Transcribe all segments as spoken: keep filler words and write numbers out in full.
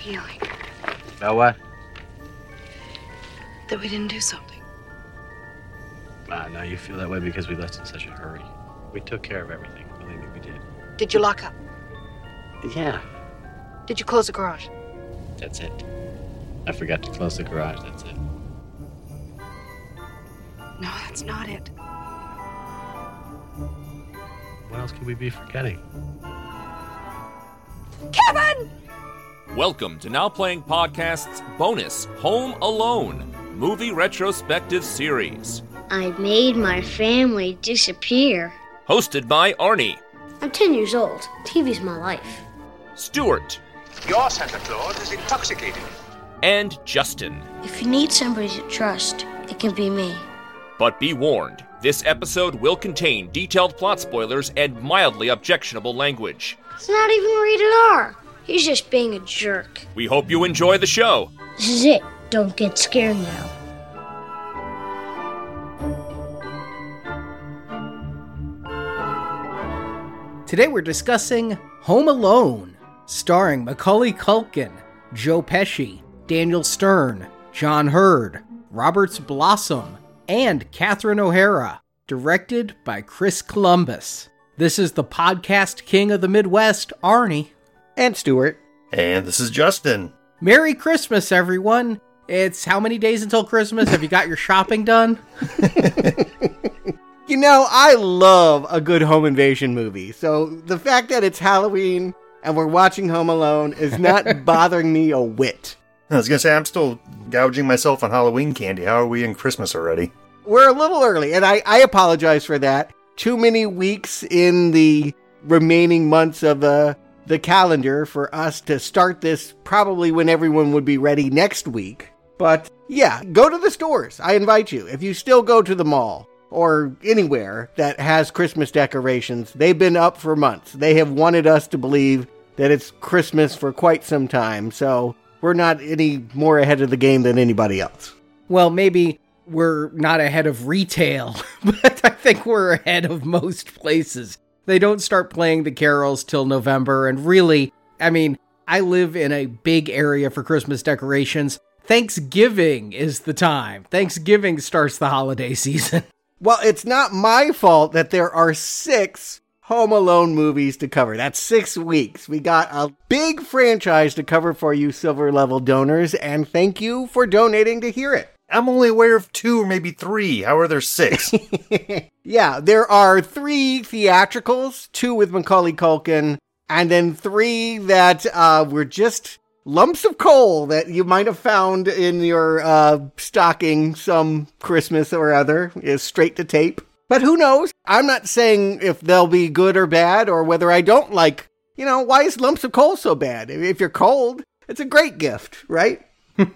feeling. About what? That we didn't do something. Ah, no, you feel that way because we left in such a hurry. We took care of everything. Believe me, we did. Did you lock up? Yeah, Did you close the garage? that's it. I forgot to close the garage, that's it. No, that's not it. What else could we be forgetting? Kevin! Welcome to Now Playing Podcast's bonus Home Alone movie retrospective series. I made my family disappear. Hosted by Arnie, I'm ten years old. T V's my life. Stuart, Your Santa Claus is intoxicated. and Justin. If you need somebody to trust, it can be me. But be warned, this episode will contain detailed plot spoilers and mildly objectionable language. It's not even rated R. He's just being a jerk. We hope you enjoy the show. This is it. Don't get scared now. Today we're discussing Home Alone, starring Macaulay Culkin, Joe Pesci, Daniel Stern, John Hurd, Roberts Blossom, and Catherine O'Hara, directed by Chris Columbus. This is the podcast king of the Midwest, Arnie. And Stuart. And this is Justin. Merry Christmas, everyone. It's how many days until Christmas? Have you got your shopping done? You know, I love a good home invasion movie, so the fact that it's Halloween and we're watching Home Alone is not bothering me a whit. I was going to say, I'm still gouging myself on Halloween candy. How are we in Christmas already? We're a little early, and I, I apologize for that. Too many weeks in the remaining months of the, the calendar for us to start this probably when everyone would be ready next week. But yeah, go to the stores. I invite you. If you still go to the mall or anywhere that has Christmas decorations, they've been up for months. They have wanted us to believe that it's Christmas for quite some time. So we're not any more ahead of the game than anybody else. Well, maybe we're not ahead of retail, but I think we're ahead of most places. They don't start playing the carols till November, and really, I mean, I live in a big area for Christmas decorations. Thanksgiving is the time. Thanksgiving starts the holiday season. Well, it's not my fault that there are six Home Alone movies to cover. That's six weeks. We got a big franchise to cover for you silver level donors, and thank you for donating to hear it. I'm only aware of two or maybe three. How are there six? Yeah, there are three theatricals, two with Macaulay Culkin, and then three that uh, were just lumps of coal that you might have found in your uh, stocking some Christmas or other, is straight to tape. But who knows? I'm not saying if they'll be good or bad, or whether I don't like, you know, why is lumps of coal so bad? If you're cold, it's a great gift, right?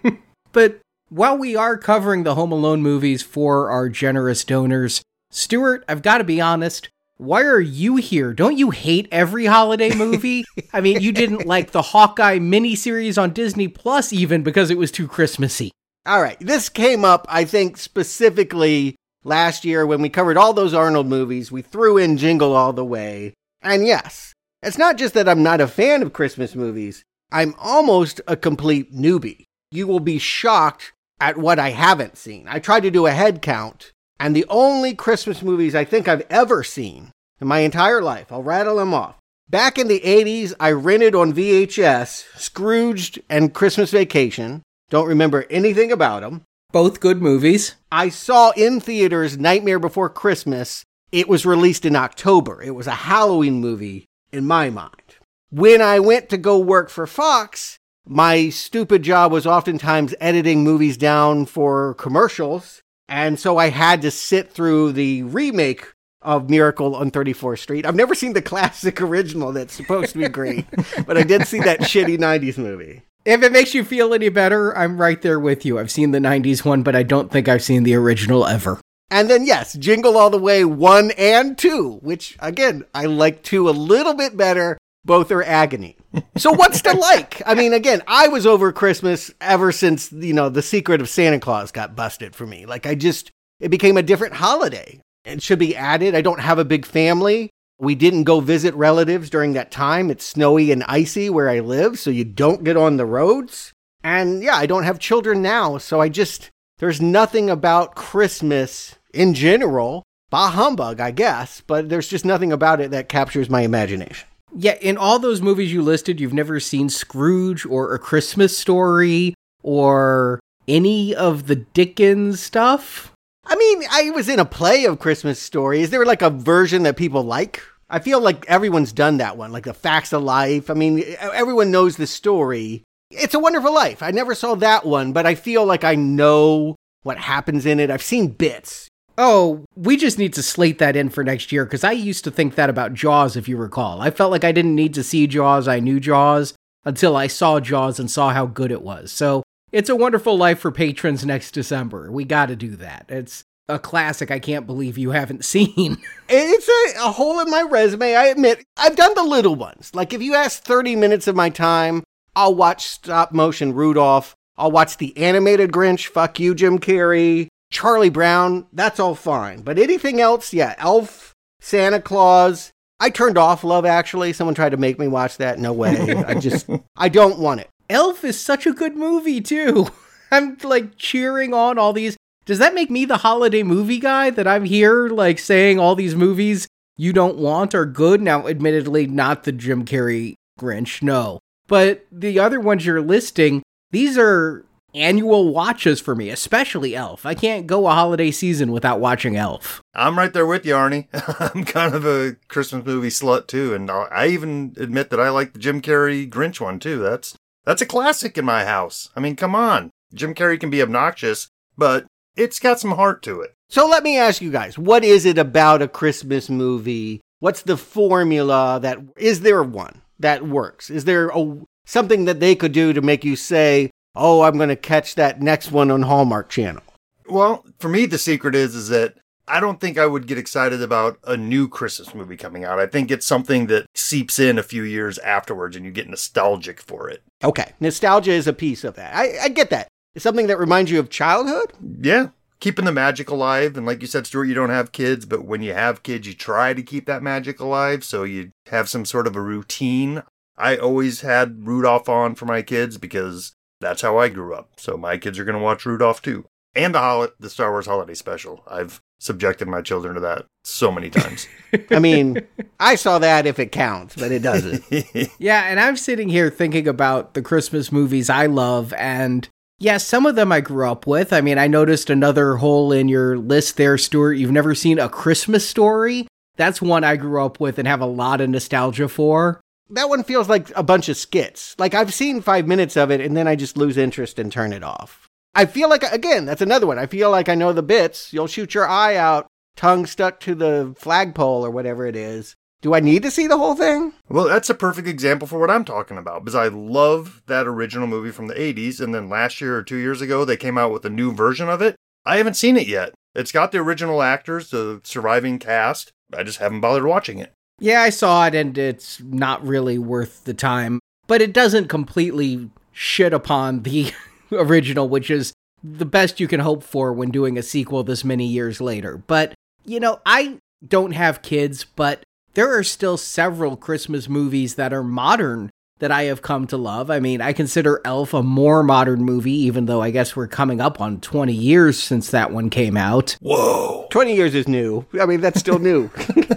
But while we are covering the Home Alone movies for our generous donors, Stuart, I've got to be honest, why are you here? Don't you hate every holiday movie? I mean, you didn't like the Hawkeye miniseries on Disney Plus even because it was too Christmassy. All right, this came up, I think, specifically last year when we covered all those Arnold movies. We threw in Jingle All the Way. And yes, it's not just that I'm not a fan of Christmas movies. I'm almost a complete newbie. You will be shocked at what I haven't seen. I tried to do a head count, and the only Christmas movies I think I've ever seen in my entire life, I'll rattle them off. Back in the eighties, I rented on V H S Scrooged and Christmas Vacation. Don't remember anything about them. Both good movies. I saw in theaters Nightmare Before Christmas. It was released in October. It was a Halloween movie in my mind. When I went to go work for Fox, my stupid job was oftentimes editing movies down for commercials. And so I had to sit through the remake of Miracle on thirty-fourth Street. I've never seen the classic original that's supposed to be great, but I did see that shitty nineties movie. If it makes you feel any better, I'm right there with you. I've seen the nineties one, but I don't think I've seen the original ever. And then, yes, Jingle All the Way one and two, which, again, I like two a little bit better. Both are agony. So what's to like? I mean, again, I was over Christmas ever since, you know, The Secret of Santa Claus got busted for me. Like, I just, it became a different holiday. It should be added. I don't have a big family. We didn't go visit relatives during that time. It's snowy and icy where I live, so you don't get on the roads. And yeah, I don't have children now, so I just, there's nothing about Christmas in general, bah humbug, I guess, but there's just nothing about it that captures my imagination. Yeah, in all those movies you listed, you've never seen Scrooge or A Christmas Story or any of the Dickens stuff? I mean, I was in a play of Christmas Story. Is there like a version that people like? I feel like everyone's done that one, like the Facts of Life. I mean, everyone knows the story. It's a Wonderful Life. I never saw that one, but I feel like I know what happens in it. I've seen bits. Oh, we just need to slate that in for next year, because I used to think that about Jaws, if you recall. I felt like I didn't need to see Jaws, I knew Jaws, until I saw Jaws and saw how good it was. So, It's a Wonderful Life for patrons next December. We gotta do that. It's a classic I can't believe you haven't seen. It's a, a hole in my resume, I admit. I've done the little ones. Like, if you ask thirty minutes of my time, I'll watch stop motion Rudolph. I'll watch the animated Grinch, fuck you, Jim Carrey. Charlie Brown, that's all fine. But anything else, yeah, Elf, Santa Claus. I turned off Love Actually. Someone tried to make me watch that. No way. I just, I don't want it. Elf is such a good movie, too. I'm, like, cheering on all these. Does that make me the holiday movie guy, that I'm here, like, saying all these movies you don't want are good? Now, admittedly, not the Jim Carrey Grinch, no. But the other ones you're listing, these are annual watches for me, especially Elf. I can't go a holiday season without watching Elf. I'm right there with you, Arnie. I'm kind of a Christmas movie slut, too. And I even admit that I like the Jim Carrey Grinch one, too. That's that's a classic in my house. I mean, come on. Jim Carrey can be obnoxious, but it's got some heart to it. So let me ask you guys, what is it about a Christmas movie? What's the formula that, is there one that works? Is there a, something that they could do to make you say, oh, I'm going to catch that next one on Hallmark Channel? Well, for me, the secret is, is that I don't think I would get excited about a new Christmas movie coming out. I think it's something that seeps in a few years afterwards and you get nostalgic for it. Okay. Nostalgia is a piece of that. I, I get that. It's something that reminds you of childhood? Yeah. Keeping the magic alive. And like you said, Stuart, you don't have kids, but when you have kids, you try to keep that magic alive. So you have some sort of a routine. I always had Rudolph on for my kids because that's how I grew up. So my kids are going to watch Rudolph too. And the hol- the Star Wars Holiday Special. I've subjected my children to that so many times. I mean, I saw that if it counts, but it doesn't. Yeah, and I'm sitting here thinking about the Christmas movies I love, and yeah, some of them I grew up with. I mean, I noticed another hole in your list there, Stuart. You've never seen A Christmas Story? That's one I grew up with and have a lot of nostalgia for. That one feels like a bunch of skits. Like, I've seen five minutes of it, and then I just lose interest and turn it off. I feel like, again, that's another one. I feel like I know the bits. You'll shoot your eye out, tongue stuck to the flagpole or whatever it is. Do I need to see the whole thing? Well, that's a perfect example for what I'm talking about, because I love that original movie from the eighties, and then last year or two years ago, they came out with a new version of it. I haven't seen it yet. It's got the original actors, the surviving cast. I just haven't bothered watching it. Yeah, I saw it, and it's not really worth the time. But it doesn't completely shit upon the original, which is the best you can hope for when doing a sequel this many years later. But, you know, I don't have kids, but there are still several Christmas movies that are modern that I have come to love. I mean, I consider Elf a more modern movie, even though I guess we're coming up on twenty years since that one came out. Whoa! twenty years is new. I mean, that's still new.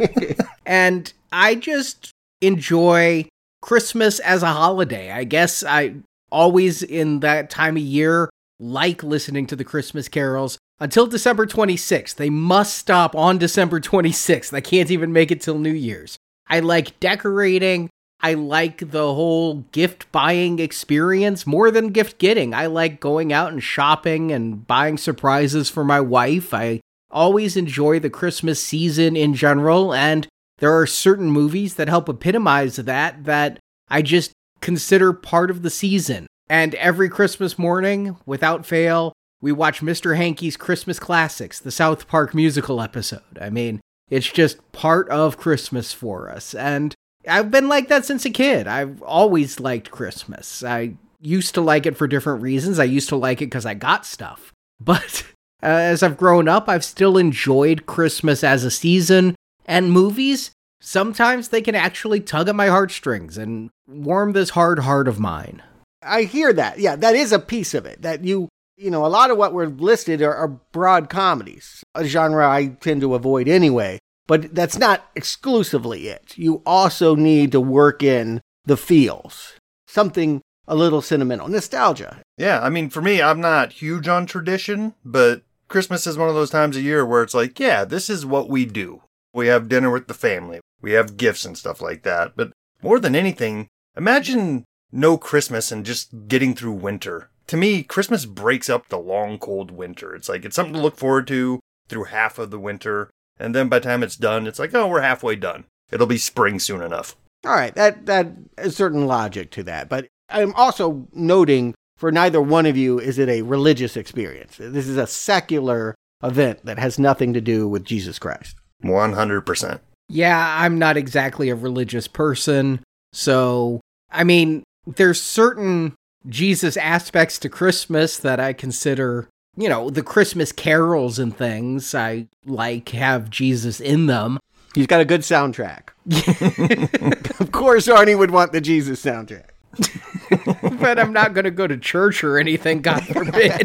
And I just enjoy Christmas as a holiday. I guess I always in that time of year like listening to the Christmas carols until December twenty-sixth. They must stop on December twenty-sixth. I can't even make it till New Year's. I like decorating. I like the whole gift buying experience more than gift getting. I like going out and shopping and buying surprises for my wife. I always enjoy the Christmas season in general, and there are certain movies that help epitomize that, that I just consider part of the season. And every Christmas morning, without fail, we watch Mister Hankey's Christmas Classics, the South Park musical episode. I mean, it's just part of Christmas for us. And I've been like that since a kid. I've always liked Christmas. I used to like it for different reasons. I used to like it because I got stuff. But uh, as I've grown up, I've still enjoyed Christmas as a season. And movies, sometimes they can actually tug at my heartstrings and warm this hard heart of mine. I hear that. Yeah, that is a piece of it. That you, you know, a lot of what were listed are, are broad comedies, a genre I tend to avoid anyway. But that's not exclusively it. You also need to work in the feels, something a little sentimental, nostalgia. Yeah, I mean, for me, I'm not huge on tradition, but Christmas is one of those times of year where it's like, yeah, this is what we do. We have dinner with the family. We have gifts and stuff like that. But more than anything, imagine no Christmas and just getting through winter. To me, Christmas breaks up the long, cold winter. It's like, it's something to look forward to through half of the winter. And then by the time it's done, it's like, oh, we're halfway done. It'll be spring soon enough. All right, that that is certain logic to that. But I'm also noting for neither one of you is it a religious experience. This is a secular event that has nothing to do with Jesus Christ. one hundred percent. Yeah, I'm not exactly a religious person. So, I mean, there's certain Jesus aspects to Christmas that I consider, you know, the Christmas carols and things I like have Jesus in them. He's got a good soundtrack. Of course, Arnie would want the Jesus soundtrack. But I'm not going to go to church or anything, God forbid.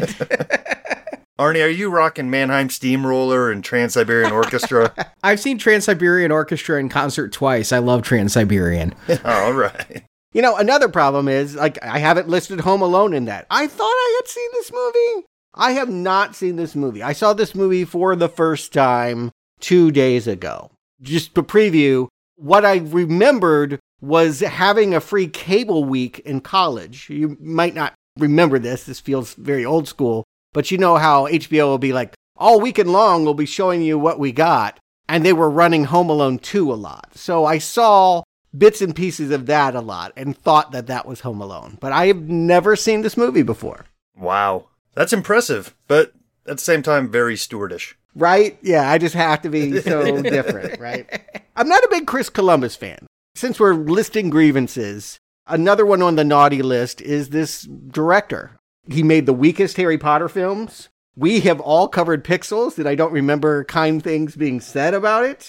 Arnie, are you rocking Mannheim Steamroller and Trans-Siberian Orchestra? I've seen Trans-Siberian Orchestra in concert twice. I love Trans-Siberian. All right. You know, another problem is, like, I haven't listed Home Alone in that. I thought I had seen this movie. I have not seen this movie. I saw this movie for the first time two days ago. Just to preview, what I remembered was having a free cable week in college. You might not remember this. This feels very old school. But you know how H B O will be like, all weekend long we'll be showing you what we got. And they were running Home Alone two a lot. So I saw bits and pieces of that a lot and thought that that was Home Alone. But I have never seen this movie before. Wow. That's impressive, but at the same time, very Stewardish. Right? Yeah, I just have to be so different, right? I'm not a big Chris Columbus fan. Since we're listing grievances, another one on the naughty list is this director. He made the weakest Harry Potter films. We have all covered Pixels, and I don't remember kind things being said about it.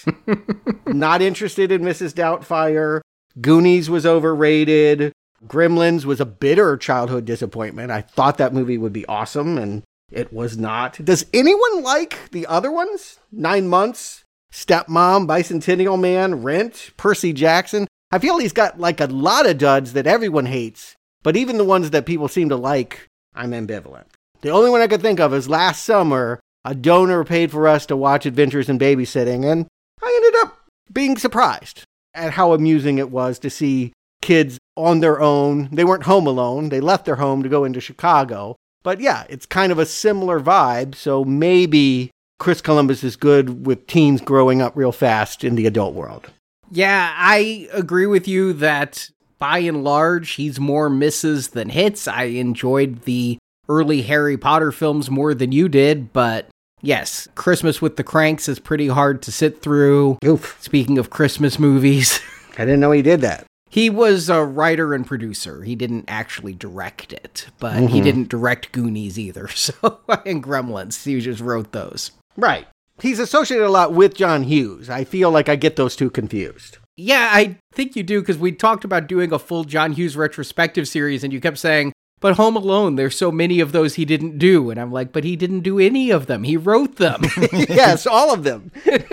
Not interested in Missus Doubtfire. Goonies was overrated. Gremlins was a bitter childhood disappointment. I thought that movie would be awesome, and it was not. Does anyone like the other ones? Nine Months, Stepmom, Bicentennial Man, Rent, Percy Jackson. I feel he's got like a lot of duds that everyone hates, but even the ones that people seem to like, I'm ambivalent. The only one I could think of is last summer, a donor paid for us to watch Adventures in Babysitting, and I ended up being surprised at how amusing it was to see kids on their own. They weren't home alone. They left their home to go into Chicago. But yeah, it's kind of a similar vibe, so maybe Chris Columbus is good with teens growing up real fast in the adult world. Yeah, I agree with you that by and large, he's more misses than hits. I enjoyed the early Harry Potter films more than you did, but yes, Christmas with the Cranks is pretty hard to sit through. Oof. Speaking of Christmas movies. I didn't know he did that. He was a writer and producer. He didn't actually direct it, but mm-hmm. he didn't direct Goonies either. So, and Gremlins, he just wrote those. Right. He's associated a lot with John Hughes. I feel like I get those two confused. Yeah, I think you do, because we talked about doing a full John Hughes retrospective series, and you kept saying, but Home Alone, there's so many of those he didn't do. And I'm like, but he didn't do any of them. He wrote them. Yes, all of them.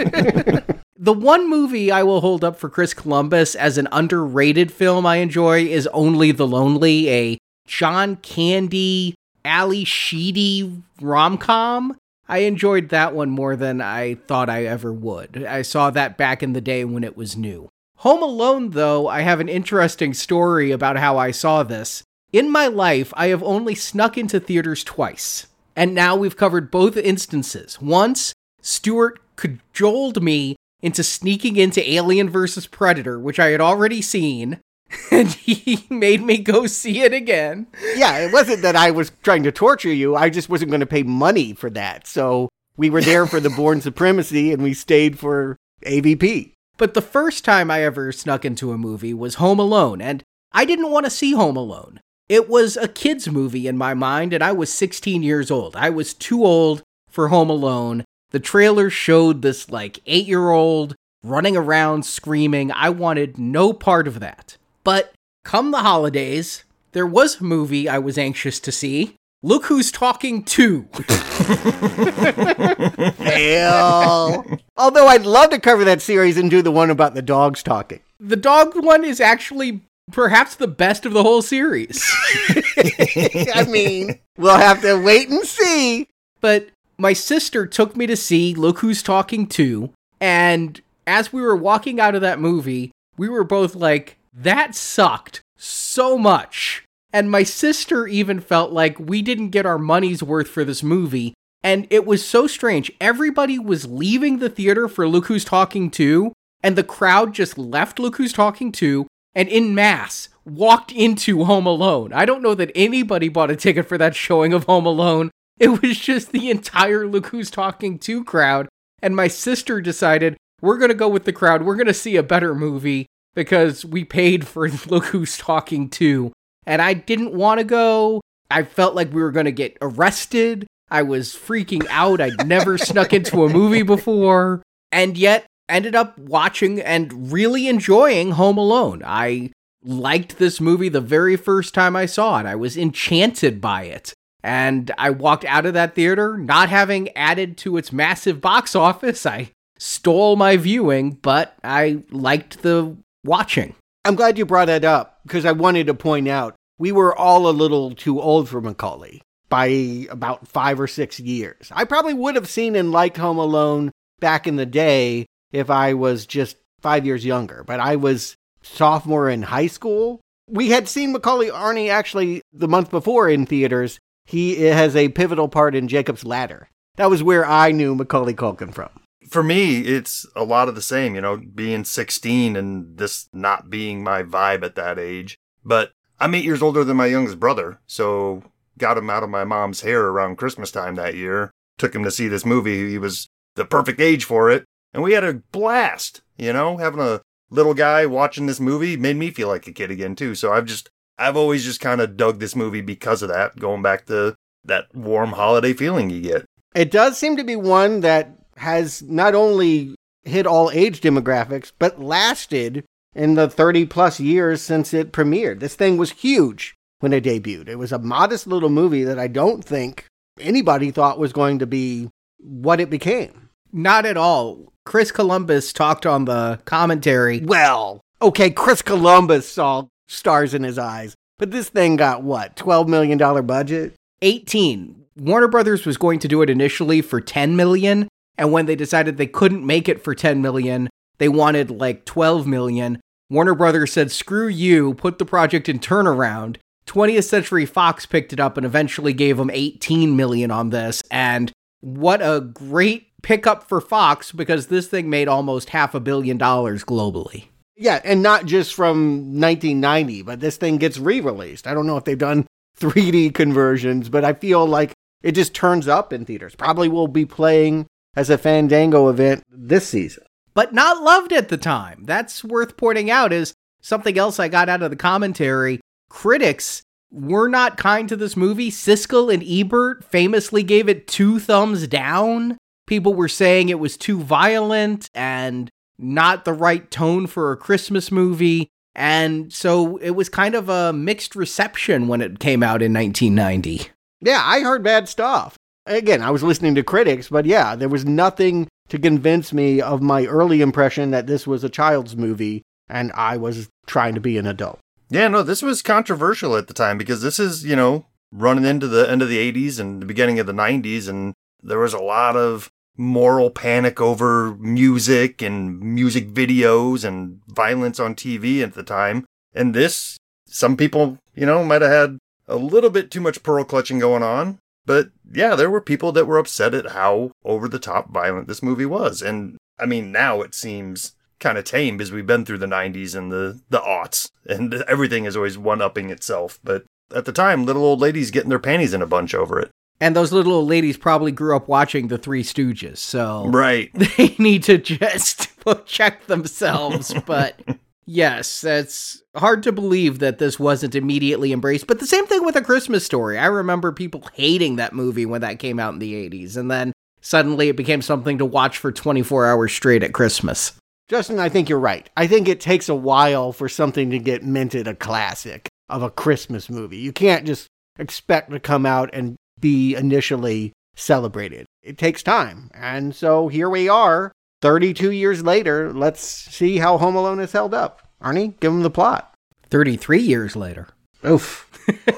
The one movie I will hold up for Chris Columbus as an underrated film I enjoy is Only the Lonely, a John Candy, Ali Sheedy rom-com. I enjoyed that one more than I thought I ever would. I saw that back in the day when it was new. Home Alone, though, I have an interesting story about how I saw this. In my life, I have only snuck into theaters twice. And now we've covered both instances. Once, Stuart cajoled me into sneaking into Alien versus Predator, which I had already seen, and he made me go see it again. Yeah, it wasn't that I was trying to torture you. I just wasn't going to pay money for that. So we were there for the Bourne Supremacy, and we stayed for A V P. But the first time I ever snuck into a movie was Home Alone, and I didn't want to see Home Alone. It was a kid's movie in my mind, and I was sixteen years old. I was too old for Home Alone. The trailer showed this, like, eight-year-old running around, screaming. I wanted no part of that. But come the holidays, there was a movie I was anxious to see. Look Who's Talking two. Hell. Although I'd love to cover that series and do the one about the dogs talking. The dog one is actually perhaps the best of the whole series. I mean, we'll have to wait and see. But my sister took me to see Look Who's Talking two, and as we were walking out of that movie, we were both like, that sucked so much. And my sister even felt like we didn't get our money's worth for this movie. And it was so strange. Everybody was leaving the theater for Look Who's Talking two, and the crowd just left Look Who's Talking two, and en masse walked into Home Alone. I don't know that anybody bought a ticket for that showing of Home Alone. It was just the entire Look Who's Talking two crowd. And my sister decided, we're going to go with the crowd. We're going to see a better movie because we paid for Look Who's Talking two. And I didn't want to go. I felt like we were going to get arrested. I was freaking out. I'd never snuck into a movie before. And yet ended up watching and really enjoying Home Alone. I liked this movie the very first time I saw it. I was enchanted by it. And I walked out of that theater not having added to its massive box office. I stole my viewing, but I liked the watching. I'm glad you brought that up, because I wanted to point out, we were all a little too old for Macaulay by about five or six years. I probably would have seen and liked Home Alone back in the day if I was just five years younger, but I was sophomore in high school. We had seen Macaulay Arney actually the month before in theaters. He has a pivotal part in Jacob's Ladder. That was where I knew Macaulay Culkin from. For me, it's a lot of the same, you know, being sixteen and this not being my vibe at that age. But I'm eight years older than my youngest brother, so got him out of my mom's hair around Christmas time that year. Took him to see this movie. He was the perfect age for it. And we had a blast, you know, having a little guy watching this movie made me feel like a kid again, too. So I've just, I've always just kind of dug this movie because of that, going back to that warm holiday feeling you get. It does seem to be one that has not only hit all age demographics, but lasted in the thirty plus years since it premiered. This thing was huge when it debuted. It was a modest little movie that I don't think anybody thought was going to be what it became. Not at all. Chris Columbus talked on the commentary. Well, okay, Chris Columbus saw stars in his eyes, but this thing got what, twelve million dollars budget? eighteen. Warner Brothers was going to do it initially for ten million dollars. And when they decided they couldn't make it for ten million dollars, they wanted like twelve million dollars. Warner Brothers said, screw you, put the project in turnaround. twentieth Century Fox picked it up and eventually gave them eighteen million dollars on this. And what a great pickup for Fox, because this thing made almost half a billion dollars globally. Yeah, and not just from nineteen ninety, but this thing gets re-released. I don't know if they've done three D conversions, but I feel like it just turns up in theaters. Probably will be playing as a Fandango event this season. But not loved at the time. That's worth pointing out is something else I got out of the commentary. Critics were not kind to this movie. Siskel and Ebert famously gave it two thumbs down. People were saying it was too violent and not the right tone for a Christmas movie. And so it was kind of a mixed reception when it came out in nineteen ninety. Yeah, I heard bad stuff. Again, I was listening to critics, but yeah, there was nothing to convince me of my early impression that this was a child's movie and I was trying to be an adult. Yeah, no, this was controversial at the time because this is, you know, running into the end of the eighties and the beginning of the nineties, and there was a lot of moral panic over music and music videos and violence on T V at the time. And this, some people, you know, might have had a little bit too much pearl clutching going on. But yeah, there were people that were upset at how over-the-top violent this movie was. And I mean, now it seems kind of tame because we've been through the nineties and the, the aughts, and everything is always one-upping itself. But at the time, little old ladies getting their panties in a bunch over it. And those little old ladies probably grew up watching The Three Stooges, so right. They need to just check themselves. But yes, it's hard to believe that this wasn't immediately embraced. But the same thing with A Christmas Story. I remember people hating that movie when that came out in the eighties, and then suddenly it became something to watch for twenty-four hours straight at Christmas. Justin, I think you're right. I think it takes a while for something to get minted a classic of a Christmas movie. You can't just expect to come out and be initially celebrated. It takes time. And so here we are, thirty-two years later. Let's see how Home Alone is held up. Arnie, give him the plot. thirty-three years later. Oof.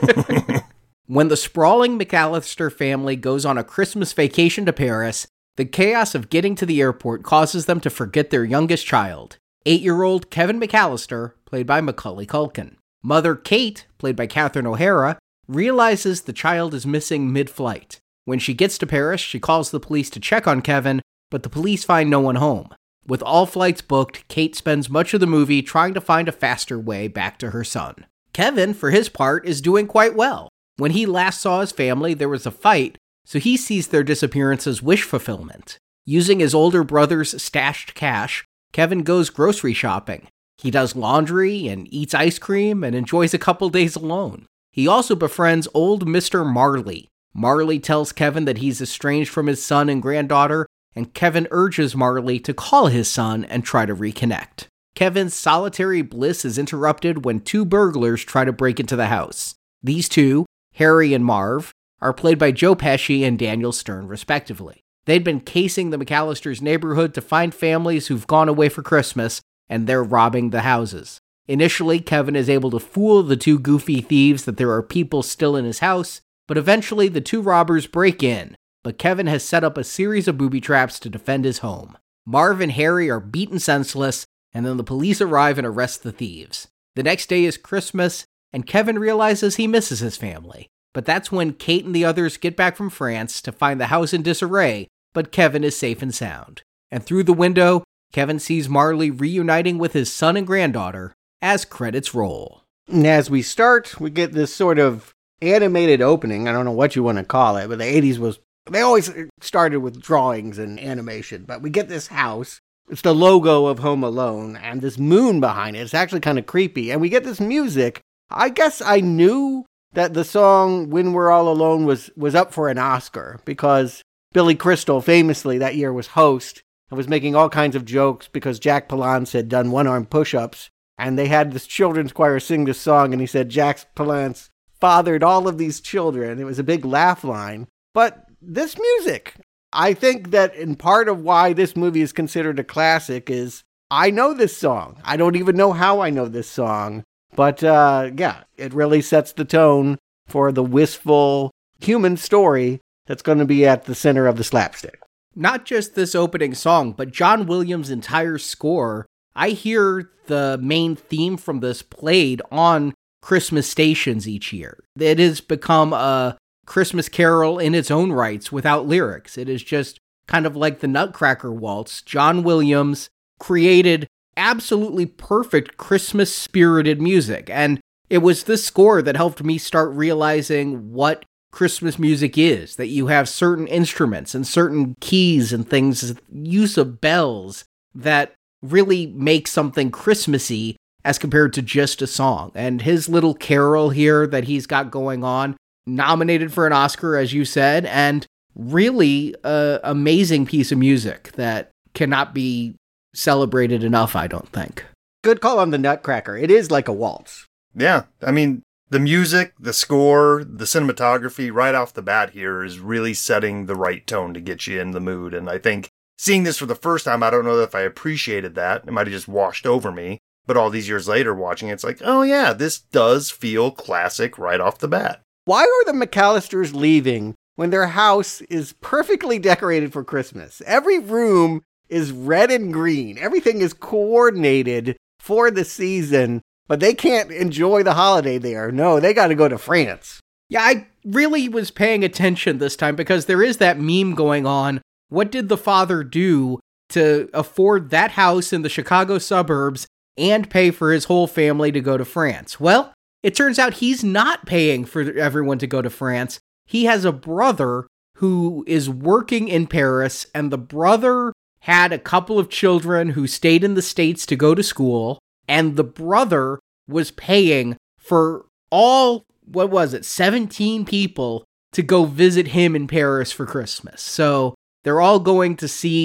When the sprawling McAllister family goes on a Christmas vacation to Paris, the chaos of getting to the airport causes them to forget their youngest child, eight-year-old Kevin McAllister, played by Macaulay Culkin. Mother Kate, played by Catherine O'Hara, realizes the child is missing mid-flight. When she gets to Paris, she calls the police to check on Kevin, but the police find no one home. With all flights booked, Kate spends much of the movie trying to find a faster way back to her son. Kevin, for his part, is doing quite well. When he last saw his family, there was a fight, so he sees their disappearance as wish fulfillment. Using his older brother's stashed cash, Kevin goes grocery shopping. He does laundry and eats ice cream and enjoys a couple days alone. He also befriends old Mister Marley. Marley tells Kevin that he's estranged from his son and granddaughter, and Kevin urges Marley to call his son and try to reconnect. Kevin's solitary bliss is interrupted when two burglars try to break into the house. These two, Harry and Marv, are played by Joe Pesci and Daniel Stern, respectively. They'd been casing the McAllisters' neighborhood to find families who've gone away for Christmas, and they're robbing the houses. Initially, Kevin is able to fool the two goofy thieves that there are people still in his house, but eventually the two robbers break in, but Kevin has set up a series of booby traps to defend his home. Marv and Harry are beaten senseless, and then the police arrive and arrest the thieves. The next day is Christmas, and Kevin realizes he misses his family. But that's when Kate and the others get back from France to find the house in disarray, but Kevin is safe and sound. And through the window, Kevin sees Marley reuniting with his son and granddaughter as credits roll. And as we start, we get this sort of animated opening. I don't know what you want to call it, but the eighties was, they always started with drawings and animation. But we get this house. It's the logo of Home Alone and this moon behind it. It's actually kind of creepy. And we get this music. I guess I knew that the song When We're All Alone was, was up for an Oscar because Billy Crystal famously that year was host and was making all kinds of jokes because Jack Palance had done one-arm push-ups, and they had this children's choir sing this song, and he said Jack Palance fathered all of these children. It was a big laugh line. But this music, I think that in part of why this movie is considered a classic is I know this song. I don't even know how I know this song. But, uh, yeah, it really sets the tone for the wistful human story that's going to be at the center of the slapstick. Not just this opening song, but John Williams' entire score. I hear the main theme from this played on Christmas stations each year. It has become a Christmas carol in its own rights without lyrics. It is just kind of like the Nutcracker Waltz. John Williams created absolutely perfect Christmas-spirited music, and it was this score that helped me start realizing what Christmas music is, that you have certain instruments and certain keys and things, use of bells, that really make something Christmassy as compared to just a song. And his little carol here that he's got going on, nominated for an Oscar, as you said, and really an amazing piece of music that cannot be celebrated enough, I don't think. Good call on the Nutcracker. It is like a waltz. Yeah, I mean, the music, the score, the cinematography right off the bat here is really setting the right tone to get you in the mood. And I think seeing this for the first time, I don't know if I appreciated that. It might have just washed over me. But all these years later watching it, it's like, oh yeah, this does feel classic right off the bat. Why are the McAllisters leaving when their house is perfectly decorated for Christmas? Every room is red and green. Everything is coordinated for the season, but they can't enjoy the holiday there. No, they got to go to France. Yeah, I really was paying attention this time because there is that meme going on. What did the father do to afford that house in the Chicago suburbs and pay for his whole family to go to France? Well, it turns out he's not paying for everyone to go to France. He has a brother who is working in Paris, and the brother had a couple of children who stayed in the States to go to school, and the brother was paying for all, what was it, seventeen people to go visit him in Paris for Christmas. So they're all going to see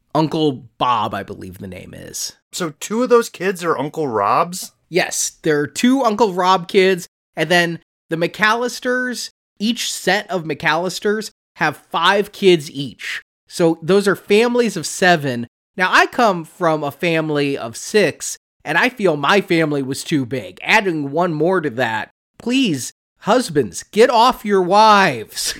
Uncle Bob, I believe the name is. So two of those kids are Uncle Rob's? Yes, there are two Uncle Rob kids, and then the McAllisters, each set of McAllisters have five kids each. So those are families of seven. Now, I come from a family of six, and I feel my family was too big. Adding one more to that, please, husbands, get off your wives.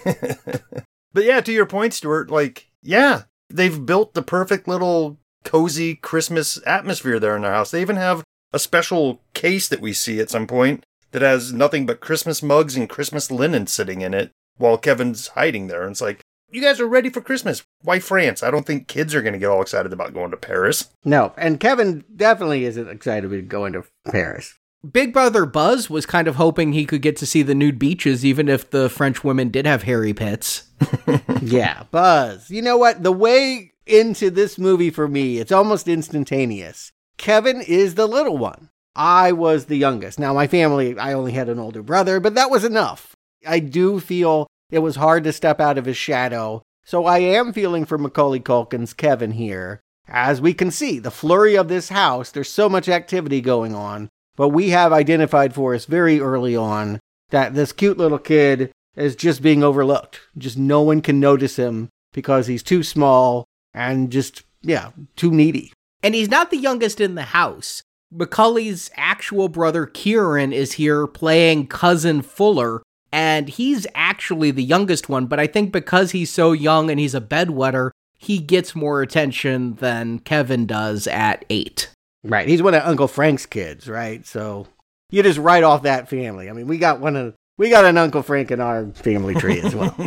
But yeah, to your point, Stuart, like, yeah, they've built the perfect little cozy Christmas atmosphere there in their house. They even have a special case that we see at some point that has nothing but Christmas mugs and Christmas linen sitting in it while Kevin's hiding there. And it's like, you guys are ready for Christmas. Why France? I don't think kids are going to get all excited about going to Paris. No, and Kevin definitely isn't excited about going to Paris. Big Brother Buzz was kind of hoping he could get to see the nude beaches, even if the French women did have hairy pits. Yeah, Buzz. You know what? The way into this movie for me, it's almost instantaneous. Kevin is the little one. I was the youngest. Now, my family, I only had an older brother, but that was enough. I do feel it was hard to step out of his shadow. So I am feeling for Macaulay Culkin's Kevin here. As we can see, the flurry of this house, there's so much activity going on. But we have identified for us very early on that this cute little kid is just being overlooked. Just no one can notice him because he's too small and just, yeah, too needy. And he's not the youngest in the house. Macaulay's actual brother Kieran is here playing Cousin Fuller, and he's actually the youngest one, but I think because he's so young and he's a bedwetter, he gets more attention than Kevin does at eight. Right, he's one of Uncle Frank's kids, right? So you just write off that family. I mean, we got one of we got an Uncle Frank in our family tree as well.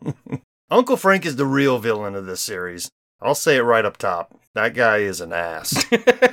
Uncle Frank is the real villain of this series. I'll say it right up top. That guy is an ass.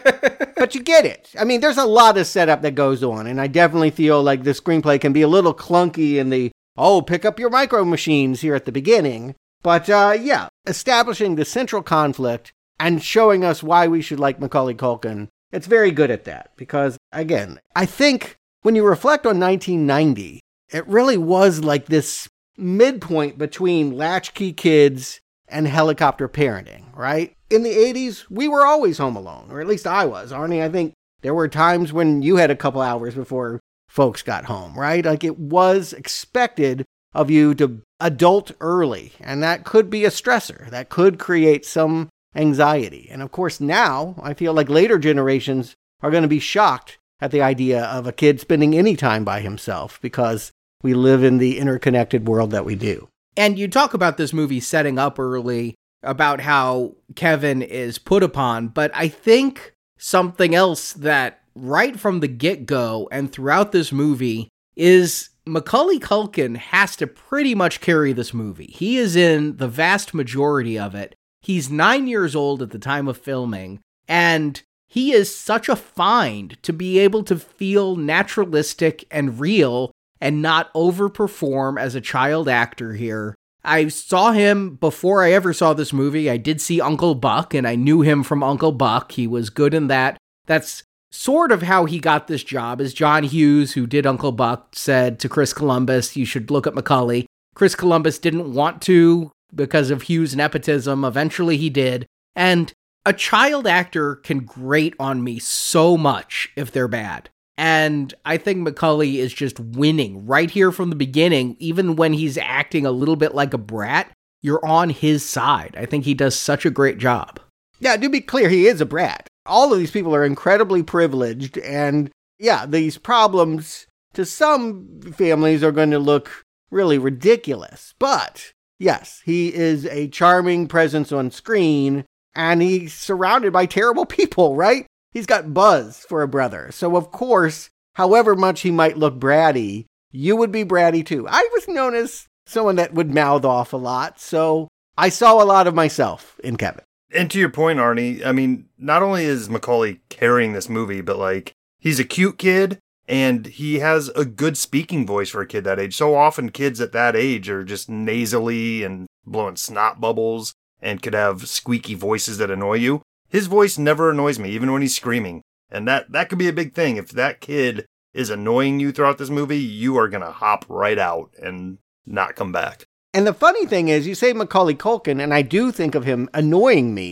But you get it. I mean, there's a lot of setup that goes on, and I definitely feel like the screenplay can be a little clunky in the, oh, pick up your micro machines here at the beginning. But uh, yeah, establishing the central conflict and showing us why we should like Macaulay Culkin, it's very good at that. Because, again, I think when you reflect on nineteen ninety, it really was like this midpoint between latchkey kids and helicopter parenting, right? In the eighties, we were always home alone, or at least I was. Arnie, I think there were times when you had a couple hours before folks got home, right? Like it was expected of you to adult early, and that could be a stressor. That could create some anxiety. And of course now, I feel like later generations are going to be shocked at the idea of a kid spending any time by himself because we live in the interconnected world that we do. And you talk about this movie setting up early about how Kevin is put upon, but I think something else that right from the get-go and throughout this movie is Macaulay Culkin has to pretty much carry this movie. He is in the vast majority of it. He's nine years old at the time of filming, and he is such a find to be able to feel naturalistic and real and not overperform as a child actor here. I saw him before I ever saw this movie. I did see Uncle Buck, and I knew him from Uncle Buck. He was good in that. That's sort of how he got this job, as John Hughes, who did Uncle Buck, said to Chris Columbus, you should look at Macaulay. Chris Columbus didn't want to because of Hughes' nepotism. Eventually he did. And a child actor can grate on me so much if they're bad. And I think Macaulay is just winning right here from the beginning. Even when he's acting a little bit like a brat, you're on his side. I think he does such a great job. Yeah, to be clear, he is a brat. All of these people are incredibly privileged. And yeah, these problems to some families are going to look really ridiculous. But yes, he is a charming presence on screen and he's surrounded by terrible people, right? He's got Buzz for a brother. So, of course, however much he might look bratty, you would be bratty too. I was known as someone that would mouth off a lot, so I saw a lot of myself in Kevin. And to your point, Arnie, I mean, not only is Macaulay carrying this movie, but like, he's a cute kid and he has a good speaking voice for a kid that age. So often kids at that age are just nasally and blowing snot bubbles and could have squeaky voices that annoy you. His voice never annoys me, even when he's screaming. And that, that could be a big thing. If that kid is annoying you throughout this movie, you are going to hop right out and not come back. And the funny thing is, you say Macaulay Culkin, and I do think of him annoying me,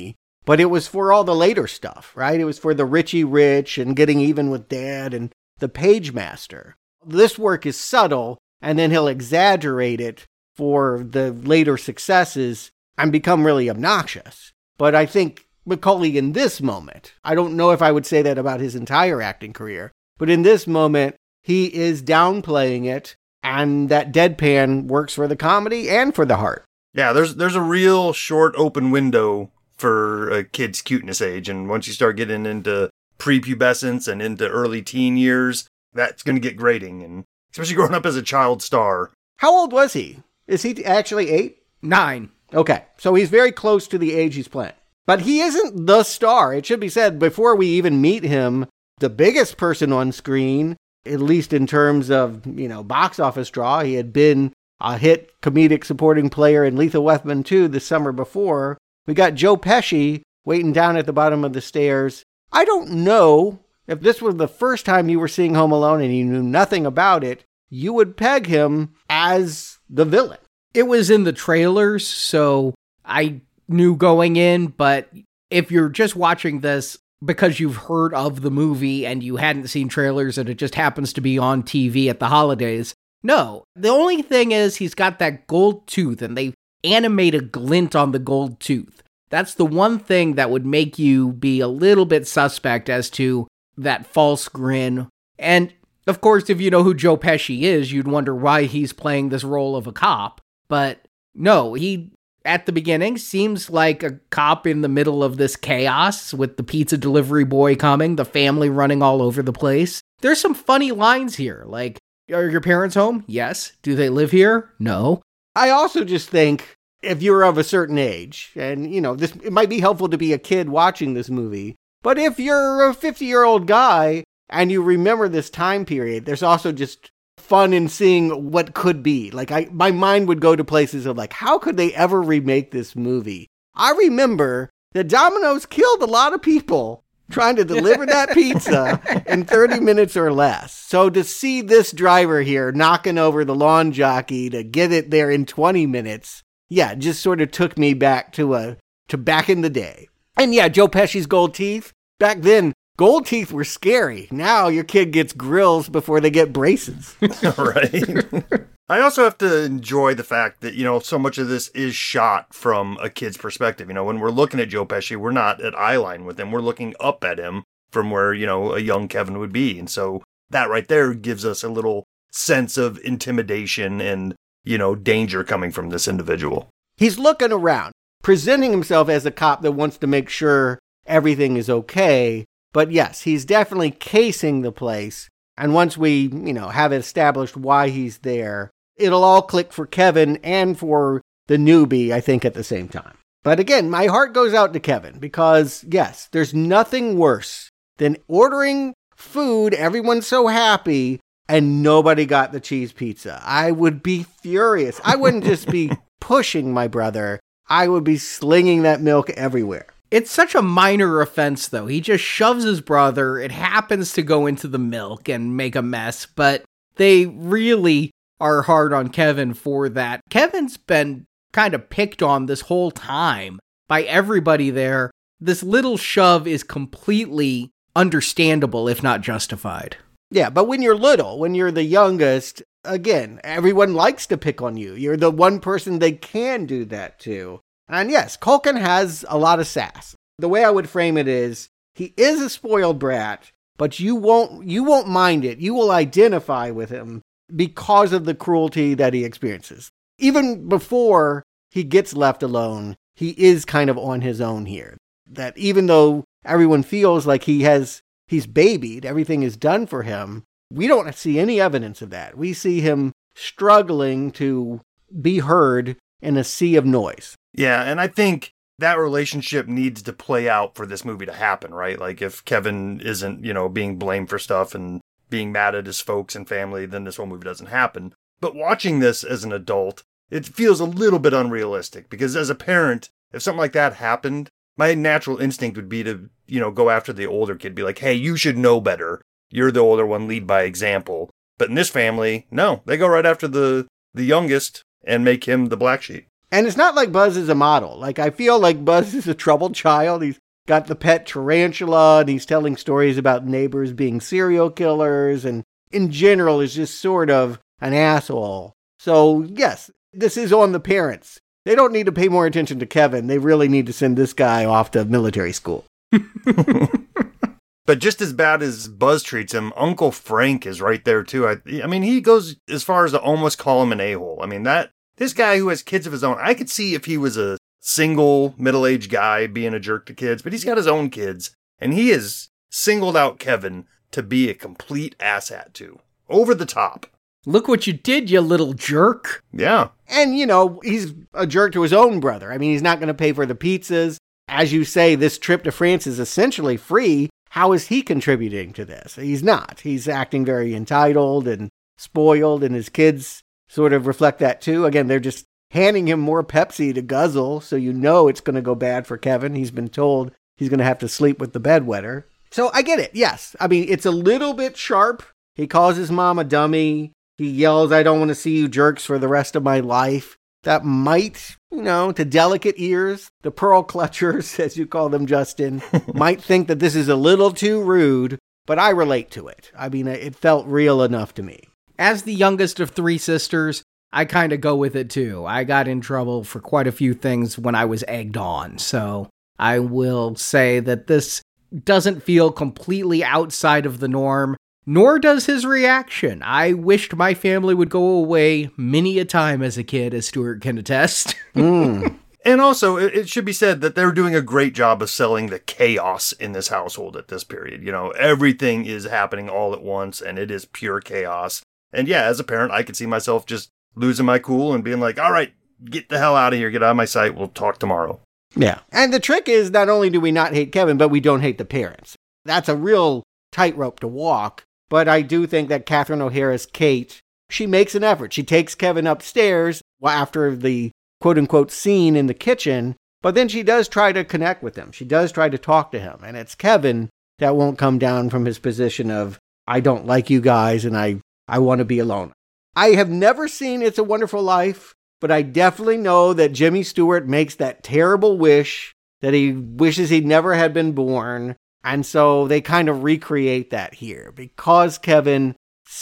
but it was for all the later stuff, right? It was for the Richie Rich and getting even with Dad and the Page Master. This work is subtle, and then he'll exaggerate it for the later successes and become really obnoxious. But I think Macaulay in this moment, I don't know if I would say that about his entire acting career, but in this moment, he is downplaying it, and that deadpan works for the comedy and for the heart. Yeah, there's there's a real short open window for a kid's cuteness age, and once you start getting into prepubescence and into early teen years, that's going to get grating, and especially growing up as a child star. How old was he? Is he actually eight? Nine. Okay, so he's very close to the age he's playing. But he isn't the star. It should be said, before we even meet him, the biggest person on screen, at least in terms of, you know, box office draw, he had been a hit comedic supporting player in Lethal Weapon two the summer before. We got Joe Pesci waiting down at the bottom of the stairs. I don't know if this was the first time you were seeing Home Alone and you knew nothing about it, you would peg him as the villain. It was in the trailers, so I knew going in, but if you're just watching this because you've heard of the movie and you hadn't seen trailers and it just happens to be on T V at the holidays, no. The only thing is he's got that gold tooth and they animate a glint on the gold tooth. That's the one thing that would make you be a little bit suspect as to that false grin. And of course, if you know who Joe Pesci is, you'd wonder why he's playing this role of a cop. But no, he, at the beginning, seems like a cop in the middle of this chaos with the pizza delivery boy coming, the family running all over the place. There's some funny lines here, like, are your parents home? Yes. Do they live here? No. I also just think if you're of a certain age, and, you know, this it might be helpful to be a kid watching this movie, but if you're a fifty-year-old guy and you remember this time period, there's also just fun in seeing what could be. Like, I, my mind would go to places of like, how could they ever remake this movie? I remember that Domino's killed a lot of people trying to deliver that pizza in thirty minutes or less. So to see this driver here knocking over the lawn jockey to get it there in twenty minutes, yeah, just sort of took me back to a to back in the day. And yeah, Joe Pesci's gold teeth. Back then, gold teeth were scary. Now your kid gets grills before they get braces. Right. I also have to enjoy the fact that, you know, so much of this is shot from a kid's perspective. You know, when we're looking at Joe Pesci, we're not at eye line with him. We're looking up at him from where, you know, a young Kevin would be. And so that right there gives us a little sense of intimidation and, you know, danger coming from this individual. He's looking around, presenting himself as a cop that wants to make sure everything is okay. But yes, he's definitely casing the place. And once we, you know, have established why he's there, it'll all click for Kevin and for the newbie, I think, at the same time. But again, my heart goes out to Kevin because, yes, there's nothing worse than ordering food, everyone's so happy, and nobody got the cheese pizza. I would be furious. I wouldn't just be pushing my brother. I would be slinging that milk everywhere. It's such a minor offense, though. He just shoves his brother. It happens to go into the milk and make a mess, but they really are hard on Kevin for that. Kevin's been kind of picked on this whole time by everybody there. This little shove is completely understandable, if not justified. Yeah, but when you're little, when you're the youngest, again, everyone likes to pick on you. You're the one person they can do that to. And yes, Culkin has a lot of sass. The way I would frame it is, he is a spoiled brat, but you won't you won't mind it. You will identify with him because of the cruelty that he experiences. Even before he gets left alone, he is kind of on his own here. That even though everyone feels like he has he's babied, everything is done for him, we don't see any evidence of that. We see him struggling to be heard in a sea of noise. Yeah, and I think that relationship needs to play out for this movie to happen, right? Like, if Kevin isn't, you know, being blamed for stuff and being mad at his folks and family, then this whole movie doesn't happen. But watching this as an adult, it feels a little bit unrealistic, because as a parent, if something like that happened, my natural instinct would be to, you know, go after the older kid, be like, hey, you should know better. You're the older one, lead by example. But in this family, no, they go right after the, the youngest and make him the black sheep. And it's not like Buzz is a model. Like, I feel like Buzz is a troubled child. He's got the pet tarantula, and he's telling stories about neighbors being serial killers, and in general is just sort of an asshole. So, yes, this is on the parents. They don't need to pay more attention to Kevin. They really need to send this guy off to military school. But just as bad as Buzz treats him, Uncle Frank is right there, too. I, I mean, he goes as far as to almost call him an a-hole. I mean, that this guy who has kids of his own, I could see if he was a single, middle-aged guy being a jerk to kids, but he's got his own kids, and he has singled out Kevin to be a complete asshat to. Over the top. Look what you did, you little jerk. Yeah. And, you know, he's a jerk to his own brother. I mean, he's not going to pay for the pizzas. As you say, this trip to France is essentially free. How is he contributing to this? He's not. He's acting very entitled and spoiled, and his kids sort of reflect that too. Again, they're just handing him more Pepsi to guzzle, so you know it's going to go bad for Kevin. He's been told he's going to have to sleep with the bedwetter. So I get it, yes. I mean, it's a little bit sharp. He calls his mom a dummy. He yells, "I don't want to see you jerks for the rest of my life." That might, you know, to delicate ears, the pearl clutchers, as you call them, Justin, might think that this is a little too rude, but I relate to it. I mean, it felt real enough to me. As the youngest of three sisters, I kind of go with it too. I got in trouble for quite a few things when I was egged on, so I will say that this doesn't feel completely outside of the norm. Nor does his reaction. I wished my family would go away many a time as a kid, as Stuart can attest. Mm. And also, it should be said that they're doing a great job of selling the chaos in this household at this period. You know, everything is happening all at once, and it is pure chaos. And yeah, as a parent, I could see myself just losing my cool and being like, all right, get the hell out of here, get out of my sight, we'll talk tomorrow. Yeah. And the trick is, not only do we not hate Kevin, but we don't hate the parents. That's a real tightrope to walk. But I do think that Catherine O'Hara's Kate, she makes an effort. She takes Kevin upstairs after the quote-unquote scene in the kitchen, but then she does try to connect with him. She does try to talk to him. And it's Kevin that won't come down from his position of, I don't like you guys and I, I want to be alone. I have never seen It's a Wonderful Life, but I definitely know that Jimmy Stewart makes that terrible wish that he wishes he never had been born. And so they kind of recreate that here. Because Kevin